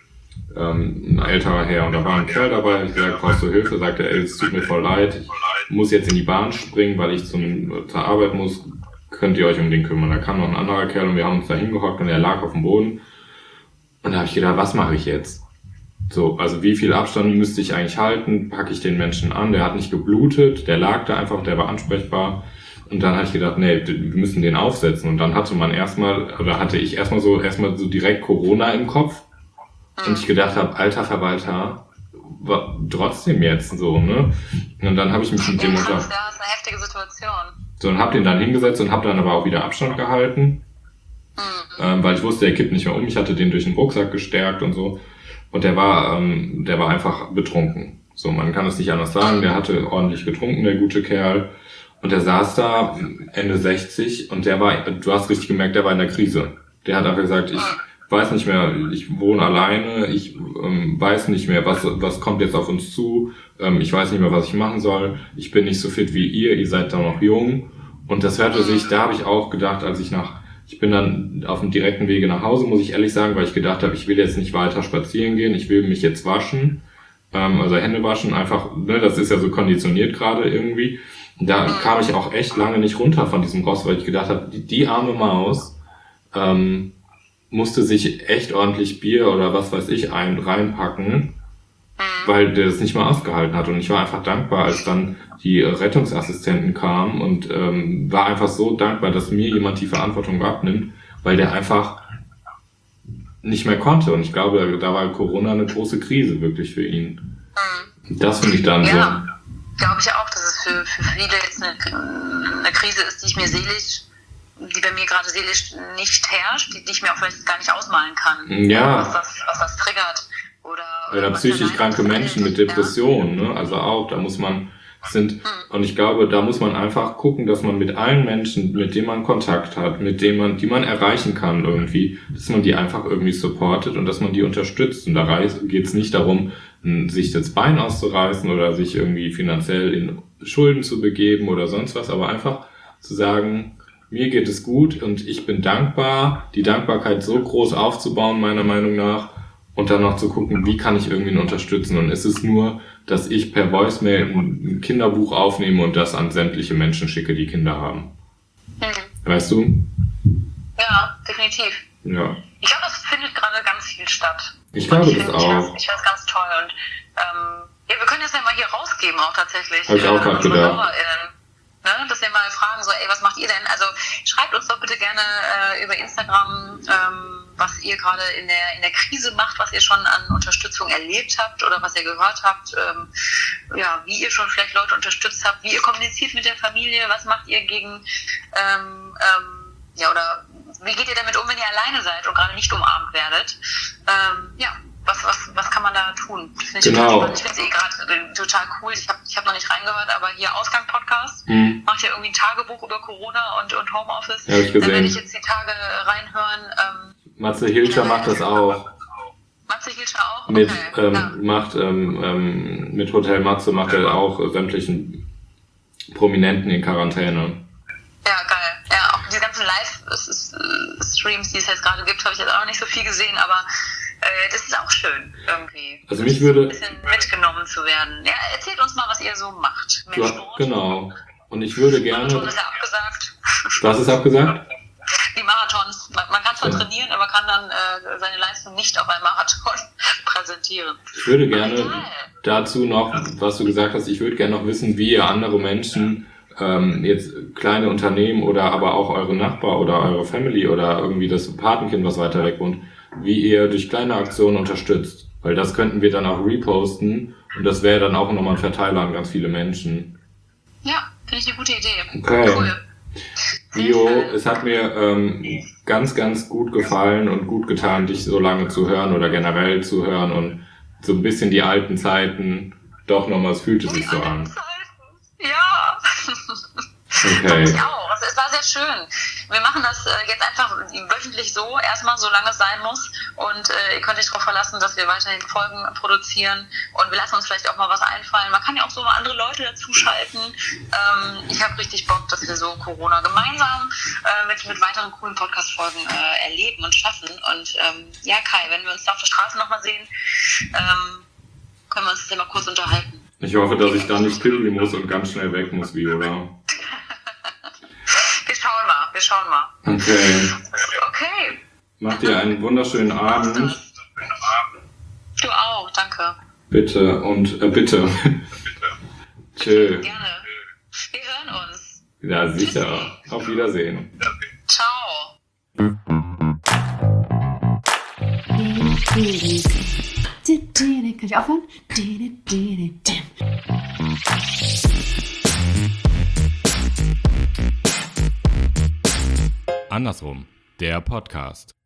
Ein älterer Herr, und da war ein Kerl dabei, ich gesagt, brauchst du Hilfe? Sagte er, es tut mir voll leid, ich muss jetzt in die Bahn springen, weil ich zur Arbeit muss, könnt ihr euch um den kümmern? Da kam noch ein anderer Kerl und wir haben uns da hingehockt und er lag auf dem Boden und da habe ich gedacht, was mache ich jetzt? So, also wie viel Abstand müsste ich eigentlich halten? Packe ich den Menschen an? Der hat nicht geblutet, der lag da einfach, der war ansprechbar. Und dann hatte ich gedacht, nee, wir müssen den aufsetzen. Und dann hatte ich erstmal so direkt Corona im Kopf. Und ich gedacht habe, alter Verwalter, trotzdem jetzt so, ne? Und dann habe ich mich mit dem Ja, das ist eine heftige Situation. So, und habe den dann hingesetzt und habe dann aber auch wieder Abstand gehalten. Weil ich wusste, er kippt nicht mehr um. Ich hatte den durch den Rucksack gestärkt und so. Und der war einfach betrunken. So, man kann es nicht anders sagen. Der hatte ordentlich getrunken, der gute Kerl. Und der saß da, Ende 60, und du hast richtig gemerkt, der war in der Krise. Der hat einfach gesagt, ich weiß nicht mehr, ich wohne alleine, ich weiß nicht mehr, was kommt jetzt auf uns zu, ich weiß nicht mehr, was ich machen soll, ich bin nicht so fit wie ihr seid da noch jung. Und das hörte sich, da habe ich auch gedacht, ich bin dann auf dem direkten Wege nach Hause, muss ich ehrlich sagen, weil ich gedacht habe, ich will jetzt nicht weiter spazieren gehen, ich will mich jetzt waschen, also Hände waschen, einfach, ne, das ist ja so konditioniert gerade irgendwie. Da kam ich auch echt lange nicht runter von diesem Ross, weil ich gedacht habe, die arme Maus musste sich echt ordentlich Bier oder was weiß ich reinpacken, weil der das nicht mal ausgehalten hat. Und ich war einfach dankbar, als dann die Rettungsassistenten kamen und war einfach so dankbar, dass mir jemand die Verantwortung abnimmt, weil der einfach nicht mehr konnte. Und ich glaube, da war Corona eine große Krise wirklich für ihn. Das finde ich dann so. Ja, glaube ich auch, dass es für viele jetzt eine Krise ist, die bei mir gerade seelisch nicht herrscht, die ich mir auch vielleicht gar nicht ausmalen kann. Ja. Was das triggert. Oder psychisch kranke Menschen mit Depressionen, ne? Also auch, und ich glaube, da muss man einfach gucken, dass man mit allen Menschen, mit denen man Kontakt hat, die man erreichen kann irgendwie, dass man die einfach irgendwie supportet und dass man die unterstützt. Und da geht es nicht darum, sich das Bein auszureißen oder sich irgendwie finanziell in Schulden zu begeben oder sonst was, aber einfach zu sagen, mir geht es gut und ich bin dankbar, die Dankbarkeit so groß aufzubauen, meiner Meinung nach, und dann noch zu gucken, wie kann ich irgendwie unterstützen. Und ist es nur, dass ich per Voicemail ein Kinderbuch aufnehme und das an sämtliche Menschen schicke, die Kinder haben. Weißt du? Ja, definitiv. Ja. Ich glaube, das findet gerade ganz viel statt. Ich glaube das auch. Ich finde es ganz toll. Und wir können das ja mal hier rausgeben auch tatsächlich. Habe ich auch gerade gedacht. Ne? Dass wir mal fragen, so, was macht ihr denn? Also schreibt uns doch bitte gerne über Instagram, was ihr gerade in der Krise macht, was ihr schon an Unterstützung erlebt habt oder was ihr gehört habt, wie ihr schon vielleicht Leute unterstützt habt, wie ihr kommuniziert mit der Familie, was macht ihr gegen, oder wie geht ihr damit um, wenn ihr alleine seid und gerade nicht umarmt werdet? Was kann man da tun? Das finde ich total spannend. Ich finde es gerade total cool. Ich hab noch nicht reingehört, aber hier Ausgang-Podcast macht ja irgendwie ein Tagebuch über Corona und Homeoffice. Ja, hab ich gesehen. Da werde ich jetzt die Tage reinhören. Matze Hilscher macht das auch. Matze Hilscher auch? Okay. Mit Hotel Matze macht er auch sämtlichen Prominenten in Quarantäne. Ja, geil. Ja, auch die ganzen Live-Streams, die es jetzt gerade gibt, habe ich jetzt auch noch nicht so viel gesehen, aber das ist auch schön, irgendwie. Also mich würde... Ein bisschen mitgenommen zu werden. Ja, erzählt uns mal, was ihr so macht. Genau. Und ich würde gerne... Marathon ist ja abgesagt. Was ist abgesagt? Die Marathons. Man kann zwar trainieren, aber kann dann seine Leistung nicht auf einem Marathon präsentieren. Ich würde gerne dazu noch, was du gesagt hast, ich würde gerne noch wissen, wie ihr andere Menschen, jetzt kleine Unternehmen oder aber auch eure Nachbar oder eure Family oder irgendwie das Patenkind, was weiter weg wohnt, wie ihr durch kleine Aktionen unterstützt. Weil das könnten wir dann auch reposten und das wäre dann auch nochmal ein Verteiler an ganz viele Menschen. Ja, finde ich eine gute Idee. Okay. Cool. Vio, es hat mir ganz, ganz gut gefallen und gut getan, dich so lange zu hören oder generell zu hören und so ein bisschen die alten Zeiten, doch nochmal, es fühlte sich so an. Ja. Okay. Ich auch. Es war sehr schön. Wir machen das jetzt einfach wöchentlich so, erstmal, solange es sein muss. Und ihr könnt euch darauf verlassen, dass wir weiterhin Folgen produzieren. Und wir lassen uns vielleicht auch mal was einfallen. Man kann ja auch so mal andere Leute dazuschalten. Ich habe richtig Bock, dass wir so Corona gemeinsam mit weiteren coolen Podcast-Folgen erleben und schaffen. Und Kai, wenn wir uns da auf der Straße nochmal sehen, können wir uns jetzt mal kurz unterhalten. Ich hoffe, dass ich da nicht pipi muss und ganz schnell weg muss, Viola. Wir schauen mal. Okay. Mach dir einen wunderschönen Abend. Du auch, danke. Bitte und bitte. Tschö. Gerne. Wir hören uns. Ja, sicher. Tschüssi. Auf Wiedersehen. Ciao. Kann ich aufhören? Andersrum, der Podcast.